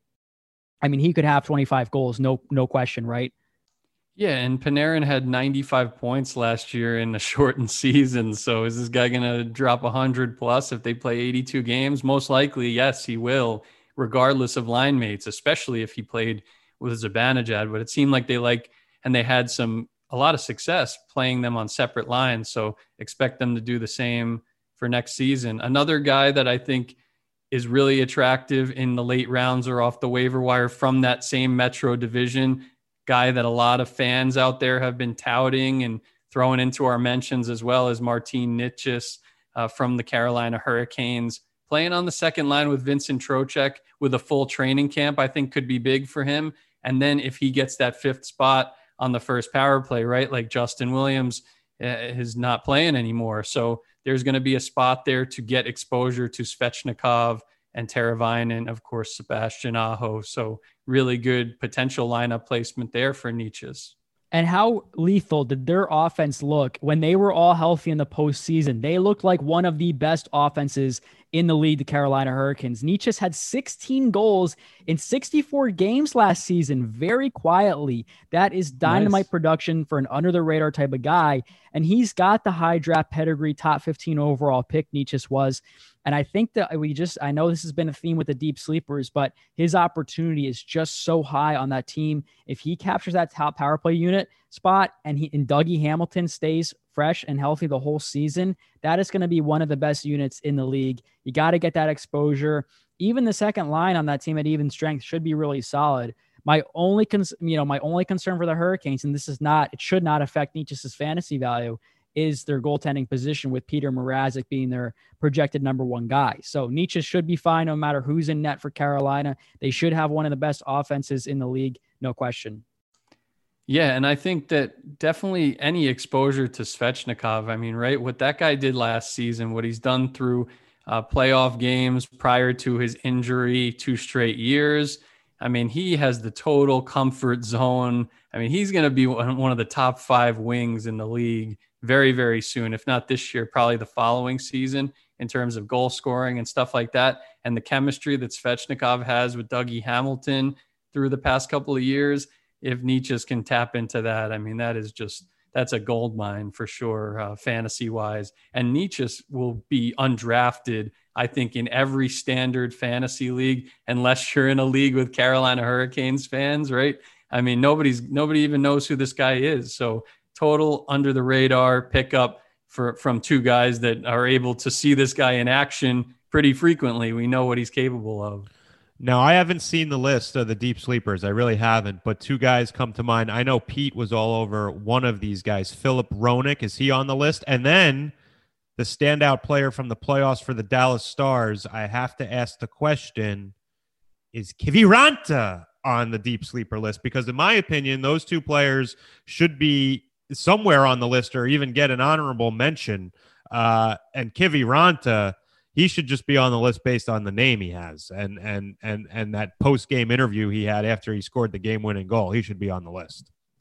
I mean, he could have 25 goals, no question, right? Yeah, and Panarin had 95 points last year in a shortened season. So is this guy going to drop 100 plus if they play 82 games? Most likely, yes, he will, regardless of line mates, especially if he played with Zibanejad. But it seemed like they had a lot of success playing them on separate lines. So expect them to do the same for next season. Another guy that I think is really attractive in the late rounds or off the waiver wire from that same Metro division, guy that a lot of fans out there have been touting and throwing into our mentions, as well as Martin Necas from the Carolina Hurricanes, playing on the second line with Vincent Trocheck with a full training camp, I think could be big for him. And then if he gets that fifth spot on the first power play, right, like Justin Williams is not playing anymore. So there's going to be a spot there to get exposure to Svechnikov and Teravainen, of course, Sebastian Aho. So really good potential lineup placement there for Necas. And how lethal did their offense look when they were all healthy in the postseason? They looked like one of the best offenses in the league, the Carolina Hurricanes. Necas had 16 goals in 64 games last season, very quietly. That is dynamite production for an under-the-radar type of guy. And he's got the high draft pedigree, top 15 overall pick, Necas was. And I think that I know this has been a theme with the deep sleepers, but his opportunity is just so high on that team. If he captures that top power play unit spot and Dougie Hamilton stays fresh and healthy the whole season, that is going to be one of the best units in the league. You got to get that exposure. Even the second line on that team at even strength should be really solid. My only concern for the Hurricanes, and it should not affect Necas' fantasy value, is their goaltending position, with Peter Mrazek being their projected number one guy. So Necas should be fine no matter who's in net for Carolina. They should have one of the best offenses in the league, no question. Yeah, and I think that definitely any exposure to Svechnikov, I mean, right, what that guy did last season, what he's done through playoff games prior to his injury 2 straight years, I mean, he has the total comfort zone. I mean, he's going to be one of the top 5 wings in the league very, very soon, if not this year, probably the following season, in terms of goal scoring and stuff like that. And the chemistry that Svechnikov has with Dougie Hamilton through the past couple of years, if Necas can tap into that, I mean, that's a gold mine for sure, fantasy wise. And Necas will be undrafted, I think, in every standard fantasy league, unless you're in a league with Carolina Hurricanes fans, right? I mean, nobody even knows who this guy is. So total under the radar pickup from 2 guys that are able to see this guy in action pretty frequently. We know what he's capable of. No, I haven't seen the list of the deep sleepers. I really haven't, but 2 guys come to mind. I know Pete was all over one of these guys. Philip Hronek, is he on the list? And then the standout player from the playoffs for the Dallas Stars, I have to ask the question, is Kiviranta on the deep sleeper list? Because in my opinion, those 2 players should be somewhere on the list or even get an honorable mention. And Kiviranta, he should just be on the list based on the name he has and that post-game interview he had after he scored the game-winning goal. He should be on the list.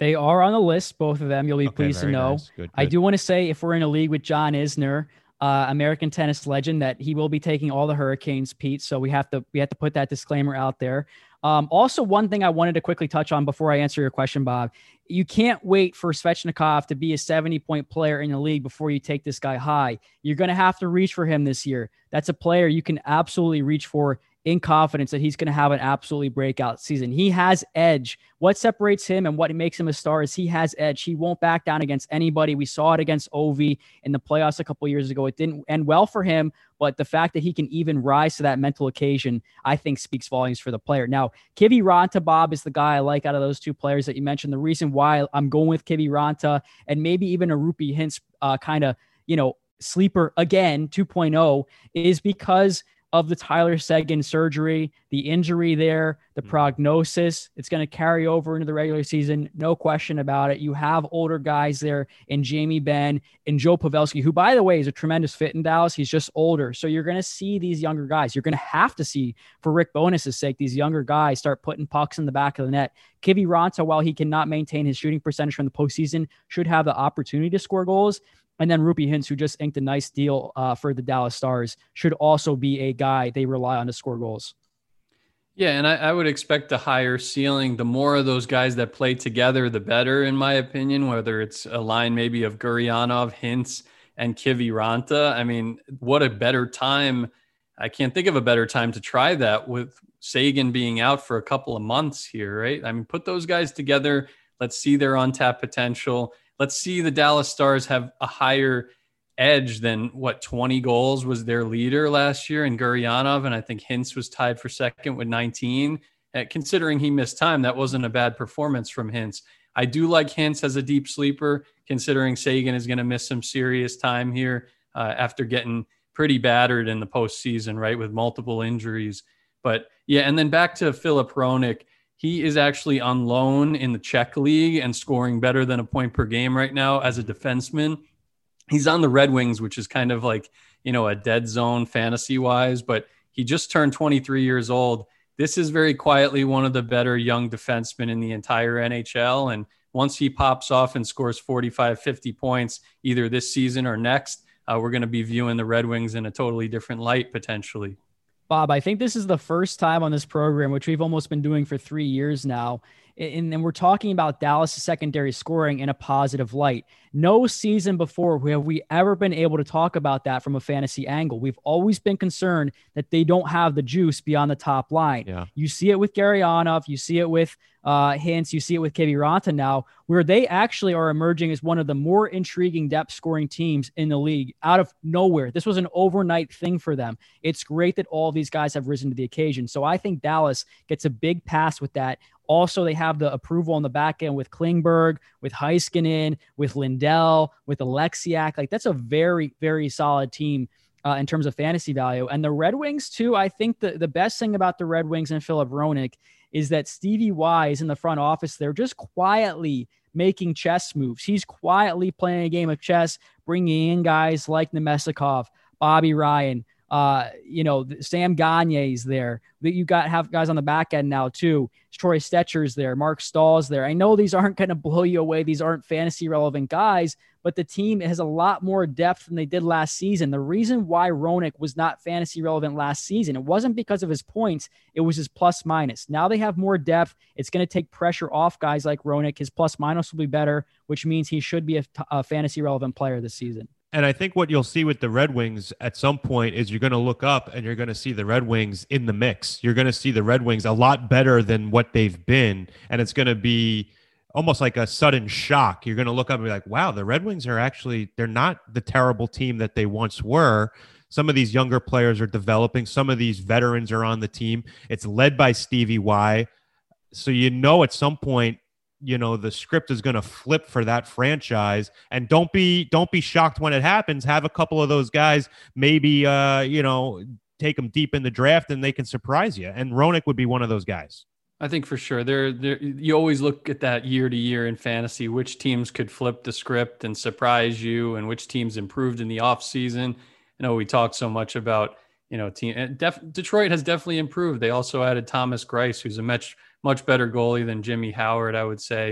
They are on the list, both of them. You'll be pleased to know. Nice. Good. I do want to say, if we're in a league with John Isner, American tennis legend, that he will be taking all the Hurricanes, Pete. So we have to put that disclaimer out there. Also, one thing I wanted to quickly touch on before I answer your question, Bob, you can't wait for Svechnikov to be a 70-point player in the league before you take this guy high. You're going to have to reach for him this year. That's a player you can absolutely reach for in confidence that he's going to have an absolutely breakout season. He has edge. What separates him and what makes him a star is he has edge. He won't back down against anybody. We saw it against Ovi in the playoffs a couple years ago. It didn't end well for him, but the fact that he can even rise to that mental occasion, I think speaks volumes for the player. Now, Kiviranta, Bob, is the guy I like out of those two players that you mentioned. The reason why I'm going with Kiviranta and maybe even a Roope Hintz kind of, sleeper again, 2.0, is because of the Tyler Seguin surgery, the injury there, the prognosis. It's going to carry over into the regular season. No question about it. You have older guys there in Jamie Benn and Joe Pavelski, who, by the way, is a tremendous fit in Dallas. He's just older. So you're going to see these younger guys. You're going to have to see, for Rick Bowness' sake, these younger guys start putting pucks in the back of the net. Kiviranta, while he cannot maintain his shooting percentage from the postseason, should have the opportunity to score goals. And then Roope Hintz, who just inked a nice deal for the Dallas Stars, should also be a guy they rely on to score goals. Yeah, and I would expect a higher ceiling. The more of those guys that play together, the better, in my opinion, whether it's a line maybe of Gurianov, Hintz, and Kiviranta. I mean, what a better time. I can't think of a better time to try that with Seguin being out for a couple of months here, right? I mean, put those guys together. Let's see their untapped potential. Let's see the Dallas Stars have a higher edge than 20 goals was their leader last year in Gurianov. And I think Hintz was tied for second with 19. Considering he missed time, that wasn't a bad performance from Hintz. I do like Hintz as a deep sleeper, considering Seguin is going to miss some serious time here after getting pretty battered in the postseason, right, with multiple injuries. But yeah, and then back to Filip Hronek. He is actually on loan in the Czech league and scoring better than a point per game right now as a defenseman. He's on the Red Wings, which is kind of like, a dead zone fantasy wise, but he just turned 23 years old. This is very quietly one of the better young defensemen in the entire NHL. And once he pops off and scores 45, 50 points, either this season or next, we're going to be viewing the Red Wings in a totally different light potentially. Bob, I think this is the first time on this program, which we've almost been doing for 3 years now, and we're talking about Dallas' secondary scoring in a positive light. No season before have we ever been able to talk about that from a fantasy angle. We've always been concerned that they don't have the juice beyond the top line. Yeah. You see it with Gurianov, you see it with Hintz, you see it with Kiviranta now, where they actually are emerging as one of the more intriguing depth scoring teams in the league out of nowhere. This was an overnight thing for them. It's great that all these guys have risen to the occasion. So I think Dallas gets a big pass with that. Also, they have the approval on the back end with Klingberg, with Heiskanen, with Lindell, with Alexiak. Like, that's a very, very solid team in terms of fantasy value. And the Red Wings, too, I think the best thing about the Red Wings and Filip Hronek is that Stevie Y is in the front office. They're just quietly making chess moves. He's quietly playing a game of chess, bringing in guys like Nemestikov, Bobby Ryan, Sam Gagne's there. You have guys on the back end now too. Troy Stetcher's there. Mark Stahl's there. I know these aren't going to blow you away. These aren't fantasy relevant guys, but the team has a lot more depth than they did last season. The reason why Hronek was not fantasy relevant last season, it wasn't because of his points. It was his plus minus. Now they have more depth. It's going to take pressure off guys like Hronek. His plus minus will be better, which means he should be a fantasy relevant player this season. And I think what you'll see with the Red Wings at some point is you're going to look up and you're going to see the Red Wings in the mix. You're going to see the Red Wings a lot better than what they've been. And it's going to be almost like a sudden shock. You're going to look up and be like, wow, the Red Wings they're not the terrible team that they once were. Some of these younger players are developing. Some of these veterans are on the team. It's led by Stevie Y. So at some point, the script is going to flip for that franchise, and don't be shocked when it happens. Have a couple of those guys, maybe, take them deep in the draft and they can surprise you. And Hronek would be one of those guys. I think for sure you always look at that year to year in fantasy, which teams could flip the script and surprise you and which teams improved in the off season. I know we talked so much about, Detroit has definitely improved. They also added Thomas Greiss, who's a much better goalie than Jimmy Howard, I would say.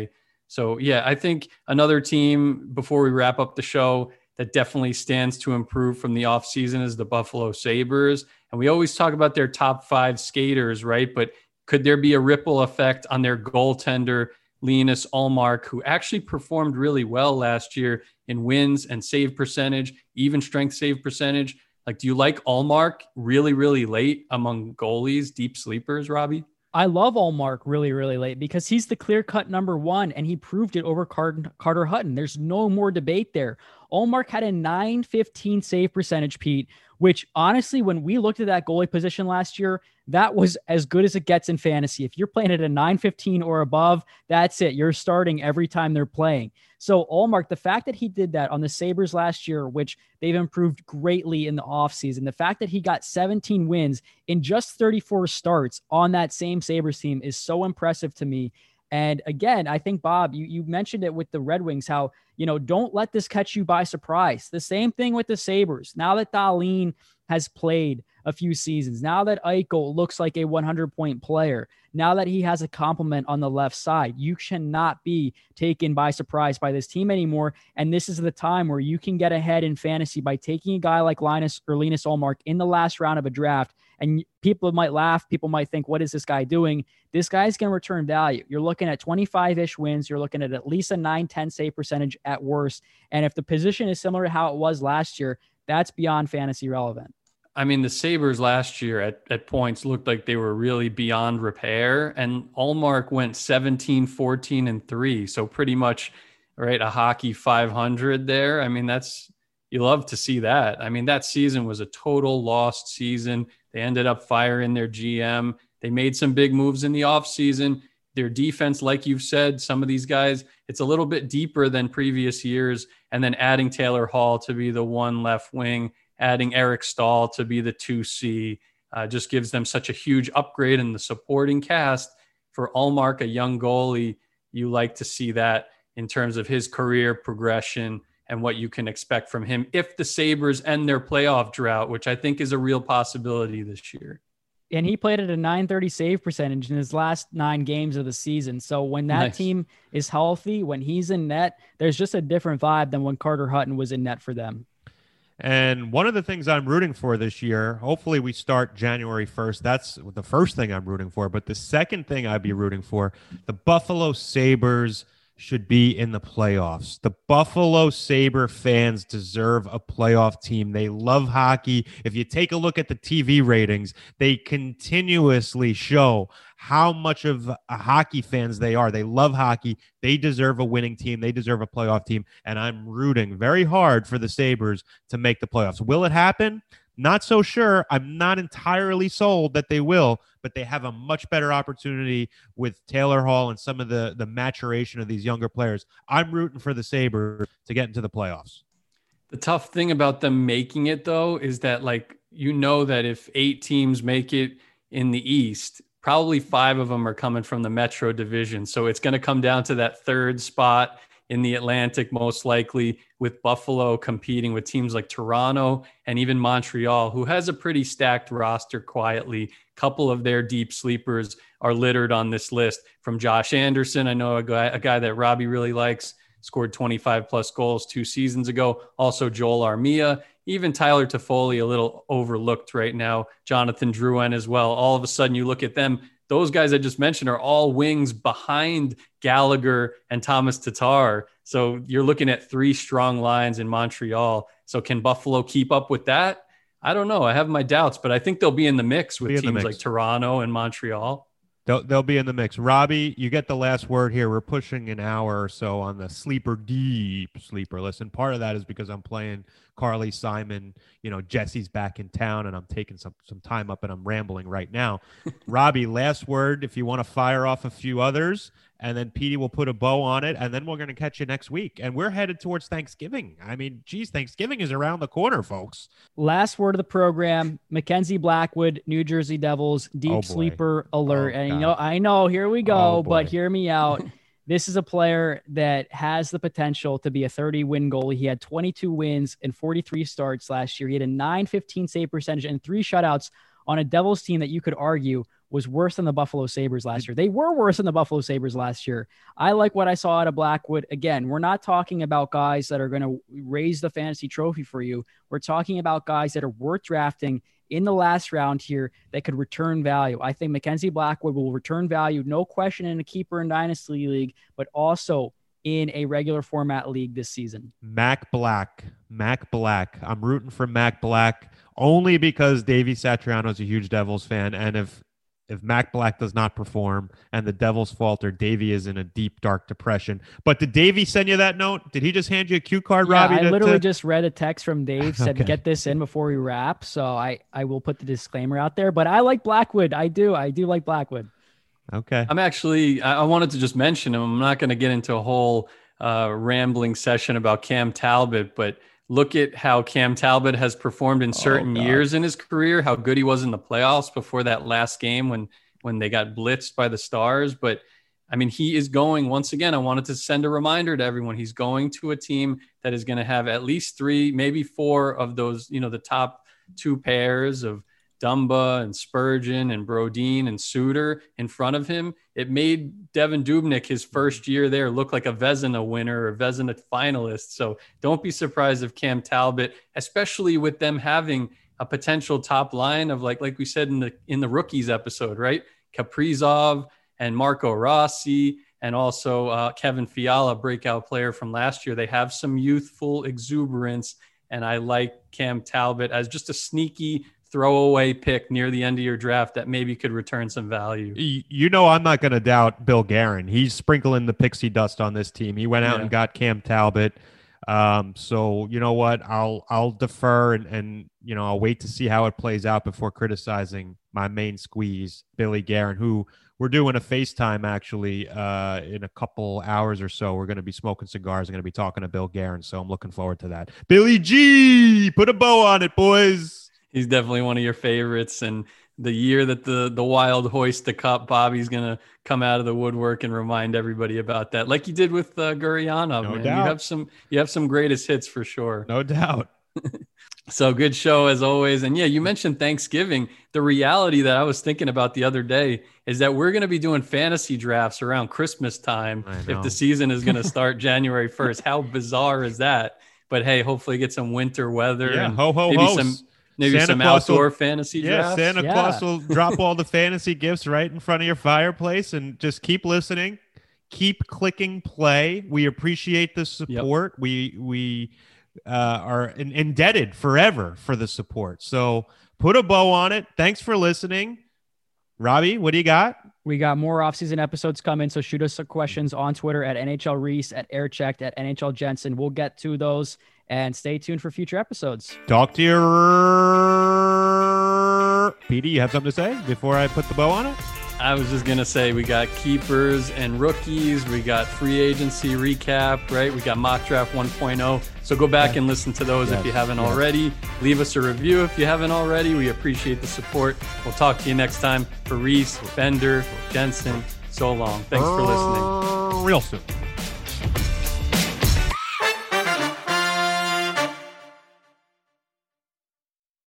So, yeah, I think another team, before we wrap up the show, that definitely stands to improve from the offseason is the Buffalo Sabres. And we always talk about their top 5 skaters, right? But could there be a ripple effect on their goaltender, Linus Ullmark, who actually performed really well last year in wins and save percentage, even strength save percentage? Like, do you like Ullmark really, really late among goalies, deep sleepers, Robbie? I love Ullmark really, really late because he's the clear-cut number one, and he proved it over Carter Hutton. There's no more debate there. Ullmark had a .915 save percentage, Pete, which honestly, when we looked at that goalie position last year, that was as good as it gets in fantasy. If you're playing at a .915 or above, that's it. You're starting every time they're playing. So Ullmark, the fact that he did that on the Sabres last year, which they've improved greatly in the offseason, the fact that he got 17 wins in just 34 starts on that same Sabres team is so impressive to me. And again, I think, Bob, you mentioned it with the Red Wings, how, don't let this catch you by surprise. The same thing with the Sabres. Now that Dahlin has played a few seasons, now that Eichel looks like a 100-point player, now that he has a complement on the left side, you cannot be taken by surprise by this team anymore. And this is the time where you can get ahead in fantasy by taking a guy like Linus Ullmark in the last round of a draft. And people might laugh. People might think, what is this guy doing? This guy's going to return value. You're looking at 25-ish wins. You're looking at least a .910 save percentage at worst. And if the position is similar to how it was last year, that's beyond fantasy relevant. I mean, the Sabres last year at points looked like they were really beyond repair. And Ullmark went 17, 14, and 3. So pretty much, right, a hockey 500 there. I mean, you love to see that. I mean, that season was a total lost season. They ended up firing their GM. They made some big moves in the offseason. Their defense, like you've said, some of these guys, it's a little bit deeper than previous years. And then adding Taylor Hall to be the one left wing, adding Eric Stahl to be the 2C, just gives them such a huge upgrade in the supporting cast. For Ullmark, a young goalie, you like to see that in terms of his career progression and what you can expect from him if the Sabres end their playoff drought, which I think is a real possibility this year. And he played at a .930 save percentage in his last 9 games of the season. So when that team is healthy, when he's in net, there's just a different vibe than when Carter Hutton was in net for them. And one of the things I'm rooting for this year, hopefully we start January 1st. That's the first thing I'm rooting for. But the second thing I'd be rooting for, the Buffalo Sabres should be in the playoffs. The Buffalo Sabre fans deserve a playoff team. They love hockey. If you take a look at the TV ratings, they continuously show how much of hockey fans they are. They love hockey. They deserve a winning team. They deserve a playoff team. And I'm rooting very hard for the Sabres to make the playoffs. Will it happen? Not so sure. I'm not entirely sold that they will, but they have a much better opportunity with Taylor Hall and some of the maturation of these younger players. I'm rooting for the Sabres to get into the playoffs. The tough thing about them making it, though, is that, that if 8 teams make it in the East, probably 5 of them are coming from the Metro Division. So it's going to come down to that 3rd spot in the Atlantic, most likely, with Buffalo competing with teams like Toronto and even Montreal, who has a pretty stacked roster quietly. A couple of their deep sleepers are littered on this list, from Josh Anderson. I know a guy that Robbie really likes, scored 25 plus goals 2 seasons ago. Also Joel Armia, even Tyler Toffoli, a little overlooked right now. Jonathan Drouin as well. All of a sudden you look at them, those guys I just mentioned are all wings behind Gallagher and Thomas Tatar. So you're looking at 3 strong lines in Montreal. So can Buffalo keep up with that? I don't know. I have my doubts, but I think they'll be in the mix with teams like Toronto and Montreal. They'll be in the mix. Robbie, you get the last word here. We're pushing an hour or so on the deep sleeper list. And part of that is because I'm playing Carly Simon. Jesse's back in town and I'm taking some time up and I'm rambling right now. Robbie, last word, if you want to fire off a few others, and then Petey will put a bow on it, and then we're going to catch you next week. And we're headed towards Thanksgiving. I mean, geez, Thanksgiving is around the corner, folks. Last word of the program, Mackenzie Blackwood, New Jersey Devils, deep sleeper alert. And I know, here we go, but hear me out. This is a player that has the potential to be a 30-win goalie. He had 22 wins and 43 starts last year. He had a .915 save percentage and 3 shutouts on a Devils team that you could argue was worse than the Buffalo Sabres last year. They were worse than the Buffalo Sabres last year. I like what I saw out of Blackwood. Again, we're not talking about guys that are going to raise the fantasy trophy for you. We're talking about guys that are worth drafting in the last round here that could return value. I think Mackenzie Blackwood will return value, no question, in a keeper and dynasty league, but also in a regular format league this season. Mac Black. I'm rooting for Mac Black only because Davey Satriano is a huge Devils fan. And if Mac Black does not perform and the Devils falter, Davey is in a deep, dark depression. But did Davey send you that note? Did he just hand you a cue card, Robbie? I literally just read a text from Dave, said, get this in before we wrap. So I will put the disclaimer out there. But I like Blackwood. I do like Blackwood. Okay. I wanted to just mention him. I'm not going to get into a whole rambling session about Cam Talbot, but look at how Cam Talbot has performed in certain years in his career, how good he was in the playoffs before that last game when they got blitzed by the Stars. But I mean, he is going, once again, I wanted to send a reminder to everyone. He's going to a team that is going to have at least 3, maybe 4 of those, the top 2 pairs of Dumba and Spurgeon and Brodin and Suter in front of him. It made Devin Dubnyk, his first year there, look like a Vezina winner or Vezina finalist. So don't be surprised if Cam Talbot, especially with them having a potential top line of like we said in the rookies episode, right? Kaprizov and Marco Rossi and also Kevin Fiala, breakout player from last year. They have some youthful exuberance, and I like Cam Talbot as just a sneaky throwaway pick near the end of your draft that maybe could return some value. I'm not going to doubt Bill Guerin. He's sprinkling the pixie dust on this team. He went out and got Cam Talbot. So you know what? I'll defer and I'll wait to see how it plays out before criticizing my main squeeze, Billy Guerin, who we're doing a FaceTime actually in a couple hours or so. We're going to be smoking cigars and going to be talking to Bill Guerin. So I'm looking forward to that. Billy G, put a bow on it, boys. He's definitely one of your favorites. And the year that the Wild hoist the cup, Bobby's going to come out of the woodwork and remind everybody about that. Like you did with Gurianov, no man. doubt. You have some greatest hits for sure. No doubt. So good show as always. And yeah, you mentioned Thanksgiving. The reality that I was thinking about the other day is that we're going to be doing fantasy drafts around Christmas time if the season is going to start January 1st. How bizarre is that? But hey, hopefully get some winter weather and maybe some outdoor fantasy drafts. Santa Claus will drop all the fantasy gifts right in front of your fireplace, and just keep listening. Keep clicking play. We appreciate the support. Yep. We are indebted forever for the support. So put a bow on it. Thanks for listening. Robbie, what do you got? We got more off-season episodes coming, so shoot us some questions on Twitter at NHL Reese, at Airchecked, at NHL Jensen. We'll get to those, and stay tuned for future episodes. Talk to your Petey. You have something to say before I put the bow on it? I was just going to say we got keepers and rookies. We got free agency recap, right? We got mock draft 1.0. So go back and listen to those if you haven't already. Leave us a review if you haven't already. We appreciate the support. We'll talk to you next time. For Reese, Bender, Jensen, so long. Thanks for listening. Real soon.